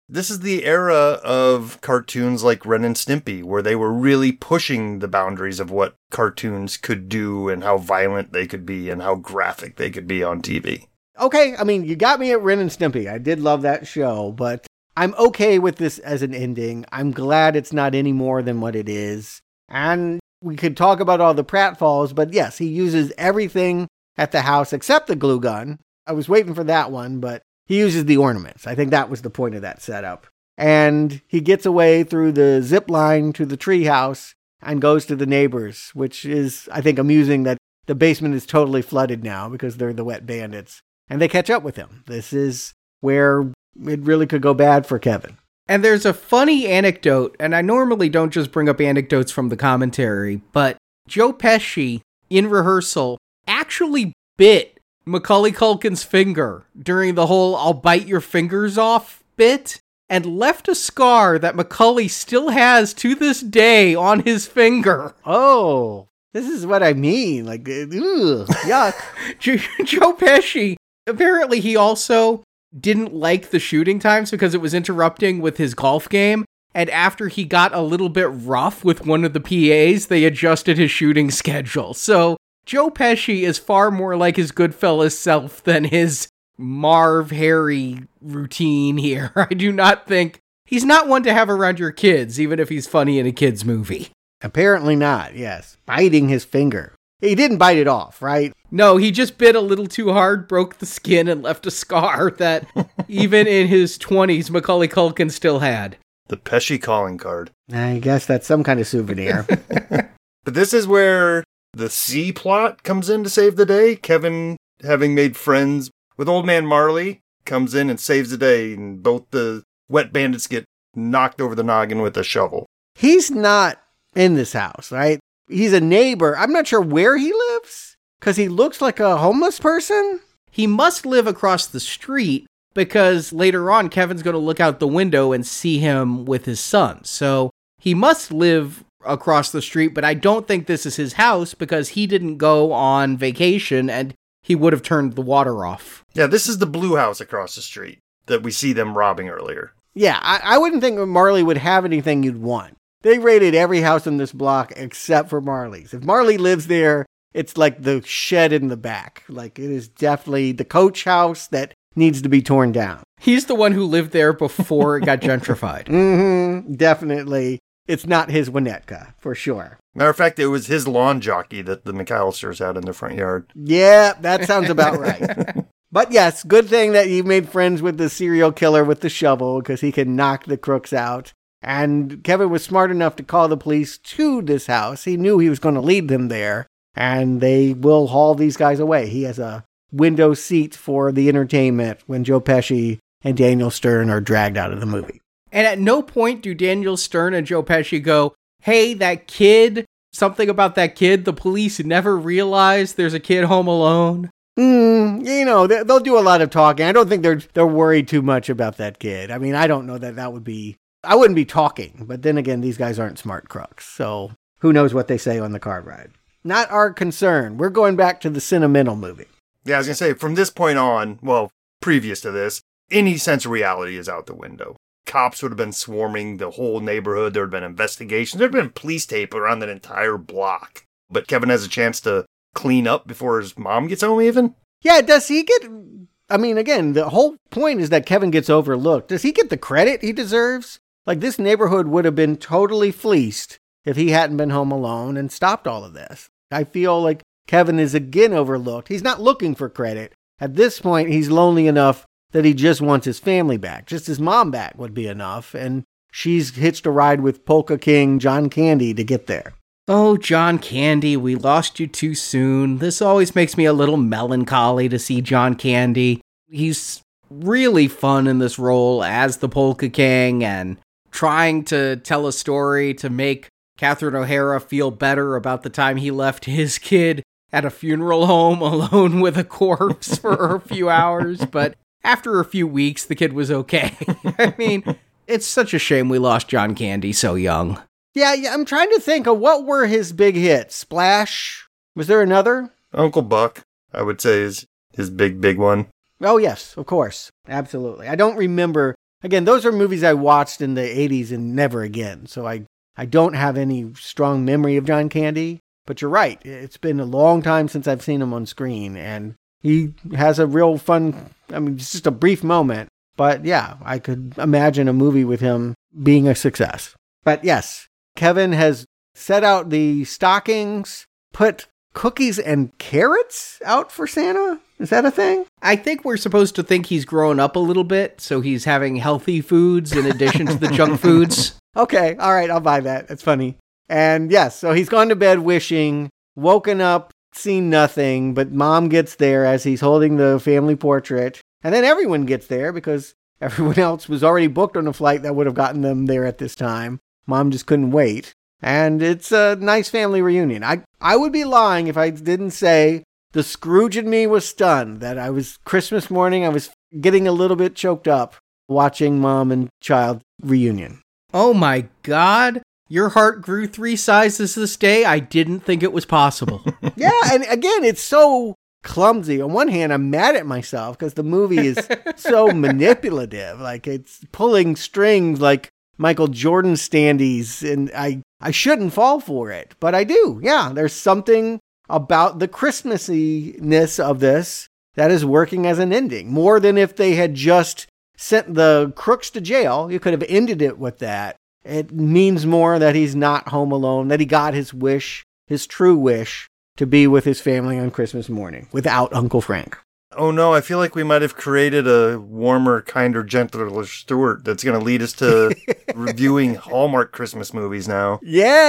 This is the era of cartoons like Ren and Stimpy, where they were really pushing the boundaries of what cartoons could do and how violent they could be and how graphic they could be on T V. Okay, I mean, you got me at Ren and Stimpy. I did love that show, but I'm okay with this as an ending. I'm glad it's not any more than what it is. And we could talk about all the pratfalls, but yes, he uses everything at the house except the glue gun. I was waiting for that one, but he uses the ornaments. I think that was the point of that setup. And he gets away through the zip line to the treehouse and goes to the neighbors, which is, I think, amusing that the basement is totally flooded now because they're the wet bandits. And they catch up with him. This is where it really could go bad for Kevin. And there's a funny anecdote, and I normally don't just bring up anecdotes from the commentary, but Joe Pesci, in rehearsal, actually bit Macaulay Culkin's finger during the whole I'll bite your fingers off bit, and left a scar that Macaulay still has to this day on his finger. Oh, this is what I mean. Like, ugh, yuck. Joe Pesci, apparently he also didn't like the shooting times because it was interrupting with his golf game. And after he got a little bit rough with one of the P As, they adjusted his shooting schedule. So Joe Pesci is far more like his Goodfellas self than his Marv Harry routine here. I do not think he's not one to have around your kids, even if he's funny in a kid's movie. Apparently not, yes. Biting his finger. He didn't bite it off, right? No, he just bit a little too hard, broke the skin, and left a scar that even in his twenties, Macaulay Culkin still had. The Pesci calling card. I guess that's some kind of souvenir. But this is where the C plot comes in to save the day. Kevin, having made friends with Old Man Marley, comes in and saves the day, and both the wet bandits get knocked over the noggin with a shovel. He's not in this house, right? He's a neighbor. I'm not sure where he lives, because he looks like a homeless person. He must live across the street, because later on, Kevin's going to look out the window and see him with his son. So he must live across the street, but I don't think this is his house because he didn't go on vacation and he would have turned the water off. Yeah, this is the blue house across the street that we see them robbing earlier. Yeah, I, I wouldn't think Marley would have anything you'd want. They raided every house in this block except for Marley's. If Marley lives there, it's like the shed in the back. Like, it is definitely the coach house that needs to be torn down. He's the one who lived there before it got gentrified. Mm-hmm, definitely. It's not his Winnetka, for sure. Matter of fact, it was his lawn jockey that the McAllisters had in their front yard. Yeah, that sounds about right. But yes, good thing that he made friends with the serial killer with the shovel, because he can knock the crooks out. And Kevin was smart enough to call the police to this house. He knew he was going to lead them there, and they will haul these guys away. He has a window seat for the entertainment when Joe Pesci and Daniel Stern are dragged out of the movie. And at no point do Daniel Stern and Joe Pesci go, hey, that kid, something about that kid, the police never realized there's a kid home alone. Mm, you know, they'll do a lot of talking. I don't think they're they're worried too much about that kid. I mean, I don't know that that would be, I wouldn't be talking. But then again, these guys aren't smart crooks. So who knows what they say on the car ride. Not our concern. We're going back to the sentimental movie. Yeah, I was going to say, from this point on, well, previous to this, any sense of reality is out the window. Cops would have been swarming the whole neighborhood. There would have been investigations. There would have been police tape around that entire block. But Kevin has a chance to clean up before his mom gets home even? Yeah, does he get... I mean, again, the whole point is that Kevin gets overlooked. Does he get the credit he deserves? Like, this neighborhood would have been totally fleeced if he hadn't been home alone and stopped all of this. I feel like Kevin is again overlooked. He's not looking for credit. At this point, he's lonely enough that he just wants his family back. Just his mom back would be enough. And she's hitched a ride with Polka King John Candy to get there. Oh, John Candy, we lost you too soon. This always makes me a little melancholy to see John Candy. He's really fun in this role as the Polka King and trying to tell a story to make Catherine O'Hara feel better about the time he left his kid at a funeral home alone with a corpse for a few hours. But after a few weeks, the kid was okay. I mean, it's such a shame we lost John Candy so young. Yeah, yeah, I'm trying to think of what were his big hits. Splash? Was there another? Uncle Buck, I would say, is his big, big one. Oh, yes, of course. Absolutely. I don't remember again, those are movies I watched in the eighties and never again. So I, I don't have any strong memory of John Candy. But you're right. It's been a long time since I've seen him on screen. And he has a real fun, I mean, it's just a brief moment. But yeah, I could imagine a movie with him being a success. But yes, Kevin has set out the stockings, put cookies and carrots out for Santa. Is that a thing? I think we're supposed to think he's grown up a little bit, so he's having healthy foods in addition to the junk foods. Okay, all right, I'll buy that. That's funny. And yes, so he's gone to bed wishing, woken up, seen nothing, but mom gets there as he's holding the family portrait. And then everyone gets there because everyone else was already booked on a flight that would have gotten them there at this time. Mom just couldn't wait. And it's a nice family reunion. I, I would be lying if I didn't say the Scrooge in me was stunned that I was Christmas morning. I was getting a little bit choked up watching mom and child reunion. Oh my God. Your heart grew three sizes this day. I didn't think it was possible. Yeah. And again, it's so clumsy. On one hand, I'm mad at myself because the movie is so manipulative. Like it's pulling strings like Michael Jordan standees. And I, I shouldn't fall for it, but I do. Yeah. There's something about the Christmassiness of this that is working as an ending. More than if they had just sent the crooks to jail. You could have ended it with that. It means more that he's not home alone, that he got his wish, his true wish, to be with his family on Christmas morning without Uncle Frank. Oh no, I feel like we might have created a warmer, kinder, gentler Stuart that's going to lead us to reviewing Hallmark Christmas movies now.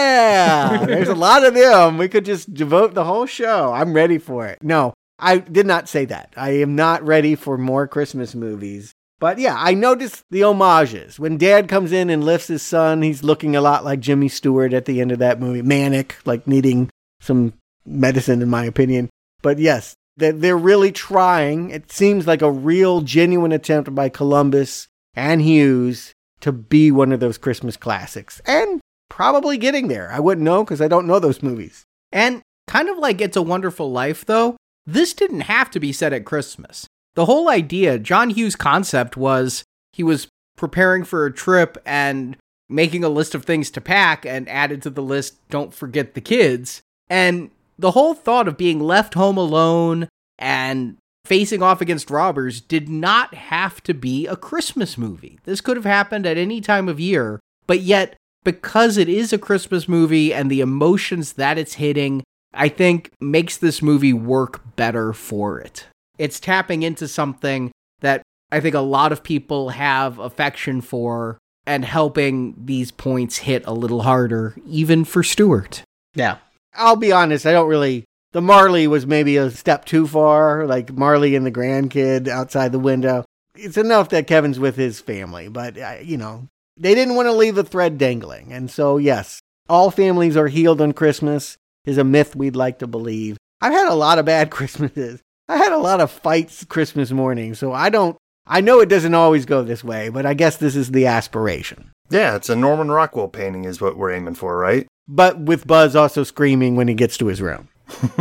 Yeah, there's a lot of them. We could just devote the whole show. I'm ready for it. No, I did not say that. I am not ready for more Christmas movies. But yeah, I noticed the homages. When Dad comes in and lifts his son, he's looking a lot like Jimmy Stewart at the end of that movie. Manic, like needing some medicine, in my opinion. But yes, they're really trying. It seems like a real, genuine attempt by Columbus and Hughes to be one of those Christmas classics. And probably getting there. I wouldn't know because I don't know those movies. And kind of like It's a Wonderful Life, though, this didn't have to be set at Christmas. The whole idea, John Hughes' concept was he was preparing for a trip and making a list of things to pack and added to the list, don't forget the kids. And the whole thought of being left home alone and facing off against robbers did not have to be a Christmas movie. This could have happened at any time of year, but yet, because it is a Christmas movie and the emotions that it's hitting, I think makes this movie work better for it. It's tapping into something that I think a lot of people have affection for and helping these points hit a little harder, even for Stuart. Yeah. I'll be honest, I don't really... The Marley was maybe a step too far, like Marley and the grandkid outside the window. It's enough that Kevin's with his family, but, uh, you know, they didn't want to leave the thread dangling. And so, yes, all families are healed on Christmas is a myth we'd like to believe. I've had a lot of bad Christmases. I had a lot of fights Christmas morning, so I don't, I know it doesn't always go this way, but I guess this is the aspiration. Yeah, it's a Norman Rockwell painting is what we're aiming for, right? But with Buzz also screaming when he gets to his room.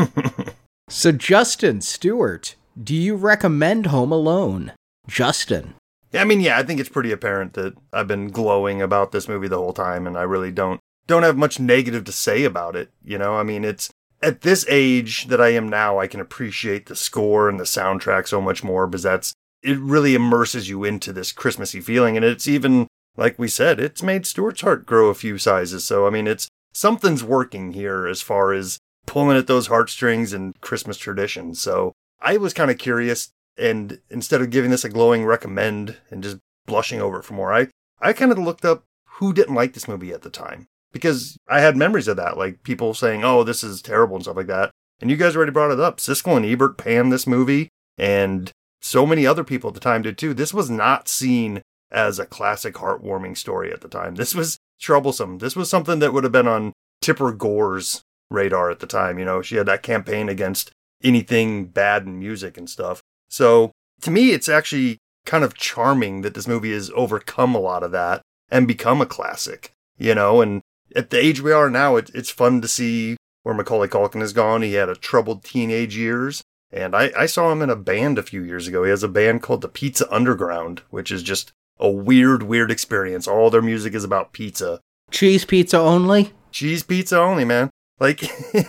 So Justin, Stewart, do you recommend Home Alone? Justin. Yeah, I mean, yeah, I think it's pretty apparent that I've been glowing about this movie the whole time, and I really don't, don't have much negative to say about it. You know, I mean, it's, at this age that I am now, I can appreciate the score and the soundtrack so much more because that's, it really immerses you into this Christmassy feeling. And it's even, like we said, it's made Stuart's heart grow a few sizes. So, I mean, it's, something's working here as far as pulling at those heartstrings and Christmas traditions. So I was kind of curious, and instead of giving this a glowing recommend and just blushing over it for more, I, I kind of looked up who didn't like this movie at the time. Because I had memories of that, like people saying, oh, this is terrible and stuff like that. And you guys already brought it up. Siskel and Ebert panned this movie, and so many other people at the time did too. This was not seen as a classic heartwarming story at the time. This was troublesome. This was something that would have been on Tipper Gore's radar at the time. You know, she had that campaign against anything bad in music and stuff. So to me, it's actually kind of charming that this movie has overcome a lot of that and become a classic, you know, and at the age we are now, it, it's fun to see where Macaulay Culkin has gone. He had a troubled teenage years, and I, I saw him in a band a few years ago. He has a band called the Pizza Underground, which is just a weird, weird experience. All their music is about pizza. Cheese pizza only? Cheese pizza only, man. Like,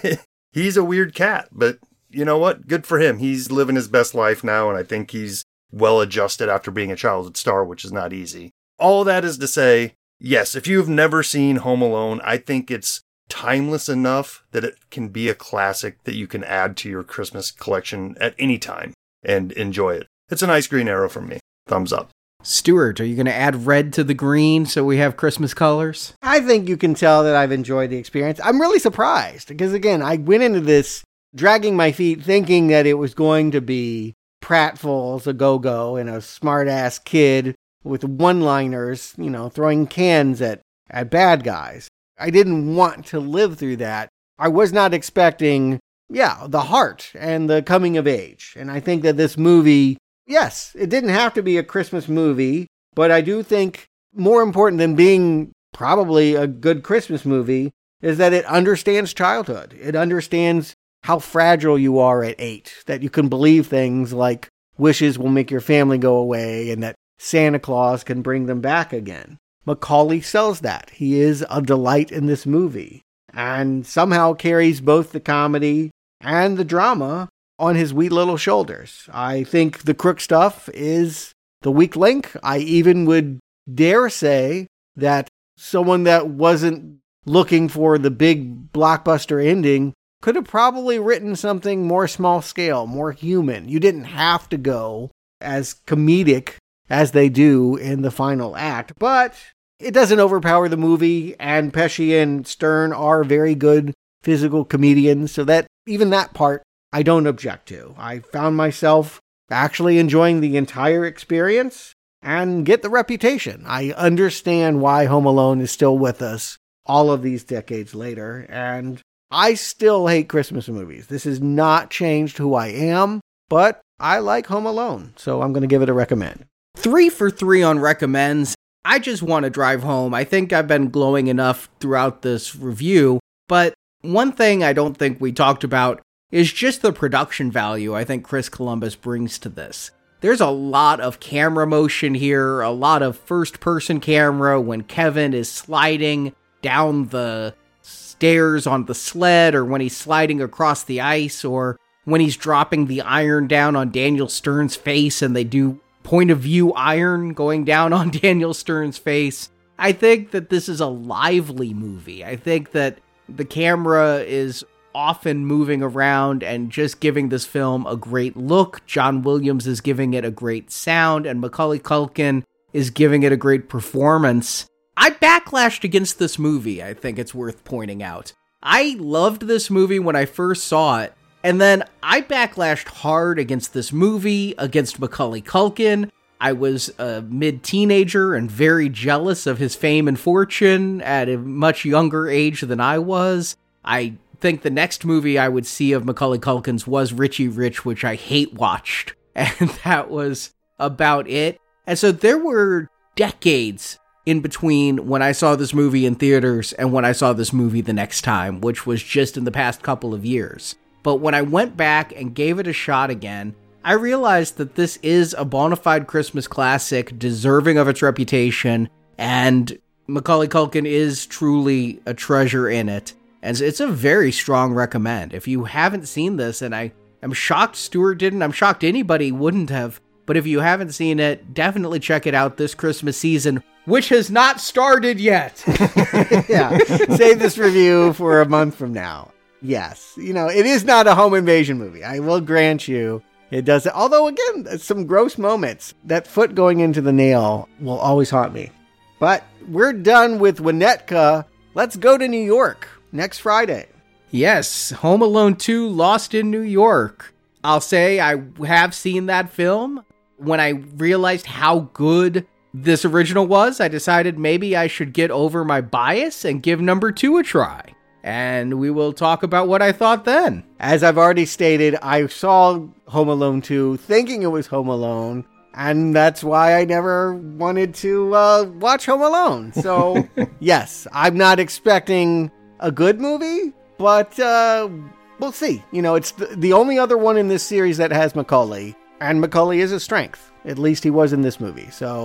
he's a weird cat, but you know what? Good for him. He's living his best life now, and I think he's well adjusted after being a childhood star, which is not easy. All that is to say, yes, if you've never seen Home Alone, I think it's timeless enough that it can be a classic that you can add to your Christmas collection at any time and enjoy it. It's a nice green arrow from me. Thumbs up. Stuart, are you going to add red to the green so we have Christmas colors? I think you can tell that I've enjoyed the experience. I'm really surprised because, again, I went into this dragging my feet thinking that it was going to be pratfalls, a go-go, and a smart-ass kid with one-liners, you know, throwing cans at, at bad guys. I didn't want to live through that. I was not expecting, yeah, the heart and the coming of age. And I think that this movie, yes, it didn't have to be a Christmas movie, but I do think more important than being probably a good Christmas movie is that it understands childhood. It understands how fragile you are at eight, that you can believe things like wishes will make your family go away and that Santa Claus can bring them back again. Macaulay sells that. He is a delight in this movie and somehow carries both the comedy and the drama on his wee little shoulders. I think the crook stuff is the weak link. I even would dare say that someone that wasn't looking for the big blockbuster ending could have probably written something more small scale, more human. You didn't have to go as comedic as they do in the final act, but it doesn't overpower the movie, and Pesci and Stern are very good physical comedians, so that even that part I don't object to. I found myself actually enjoying the entire experience and get the reputation. I understand why Home Alone is still with us all of these decades later, and I still hate Christmas movies. This has not changed who I am, but I like Home Alone, so I'm going to give it a recommend. Three for three on recommends. I just want to drive home. I think I've been glowing enough throughout this review, but one thing I don't think we talked about is just the production value I think Chris Columbus brings to this. There's a lot of camera motion here, a lot of first-person camera when Kevin is sliding down the stairs on the sled, or when he's sliding across the ice, or when he's dropping the iron down on Daniel Stern's face and they do point of view iron going down on Daniel Stern's face. I think that this is a lively movie. I think that the camera is often moving around and just giving this film a great look. John Williams is giving it a great sound, and Macaulay Culkin is giving it a great performance. I backlashed against this movie, I think it's worth pointing out. I loved this movie when I first saw it, and then I backlashed hard against this movie, against Macaulay Culkin. I was a mid-teenager and very jealous of his fame and fortune at a much younger age than I was. I think the next movie I would see of Macaulay Culkin's was Richie Rich, which I hate watched, and that was about it. And so there were decades in between when I saw this movie in theaters and when I saw this movie the next time, which was just in the past couple of years. But when I went back and gave it a shot again, I realized that this is a bona fide Christmas classic, deserving of its reputation, and Macaulay Culkin is truly a treasure in it. And it's a very strong recommend. If you haven't seen this, and I am shocked Stuart didn't, I'm shocked anybody wouldn't have, but if you haven't seen it, definitely check it out this Christmas season, which has not started yet. Yeah, save this review for a month from now. Yes, you know, it is not a home invasion movie. I will grant you it does. Although, again, some gross moments. That foot going into the nail will always haunt me. But we're done with Winnetka. Let's go to New York next Friday. Yes, Home Alone two, Lost in New York. I'll say I have seen that film. When I realized how good this original was, I decided maybe I should get over my bias and give number two a try. And we will talk about what I thought then. As I've already stated, I saw Home Alone two thinking it was Home Alone, and that's why I never wanted to uh, watch Home Alone. So, yes, I'm not expecting a good movie, but uh, we'll see. You know, it's the, the only other one in this series that has Macaulay, and Macaulay is a strength. At least he was in this movie. So,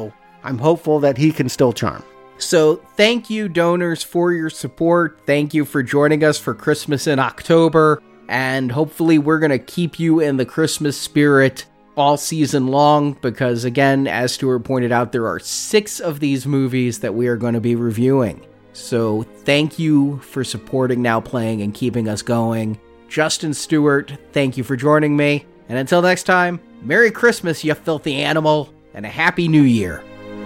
I'm hopeful that he can still charm. So thank you, donors, for your support. Thank you for joining us for Christmas in October. And hopefully we're going to keep you in the Christmas spirit all season long, because again, as Stuart pointed out, there are six of these movies that we are going to be reviewing. So thank you for supporting Now Playing and keeping us going. Justin Stewart, thank you for joining me. And until next time, Merry Christmas, you filthy animal, and a Happy New Year.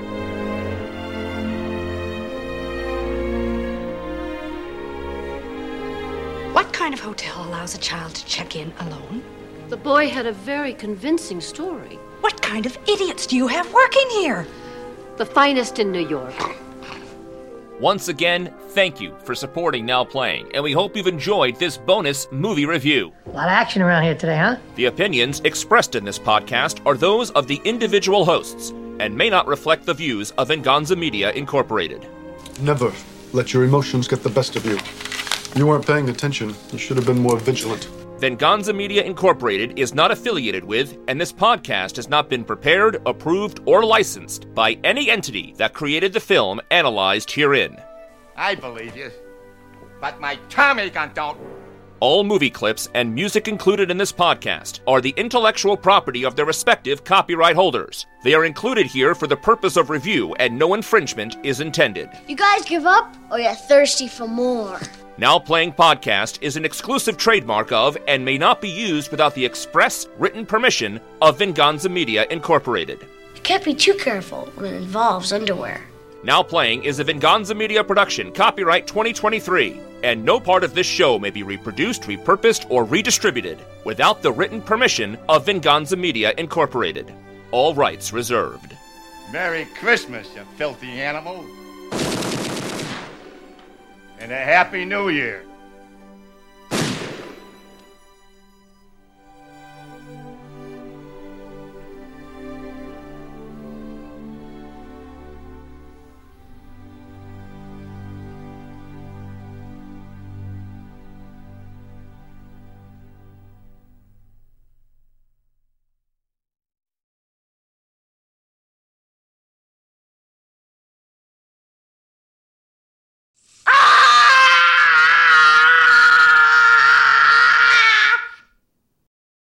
What kind of hotel allows a child to check in alone? The boy had a very convincing story. What kind of idiots do you have working here? The finest in New York. Once again, thank you for supporting Now Playing, and we hope you've enjoyed this bonus movie review. A lot of action around here today, huh? The opinions expressed in this podcast are those of the individual hosts and may not reflect the views of Venganza Media Incorporated. Never let your emotions get the best of you. You weren't paying attention. You should have been more vigilant. Venganza Media Incorporated is not affiliated with, and this podcast has not been prepared, approved, or licensed by any entity that created the film analyzed herein. I believe you, but my Tommy gun don't. All movie clips and music included in this podcast are the intellectual property of their respective copyright holders. They are included here for the purpose of review, and no infringement is intended. You guys give up, or you're thirsty for more? Now Playing Podcast is an exclusive trademark of and may not be used without the express written permission of Venganza Media Incorporated. You can't be too careful when it involves underwear. Now Playing is a Venganza Media production, copyright twenty twenty-three, and no part of this show may be reproduced, repurposed, or redistributed without the written permission of Venganza Media Incorporated. All rights reserved. Merry Christmas, you filthy animal. And a Happy New Year.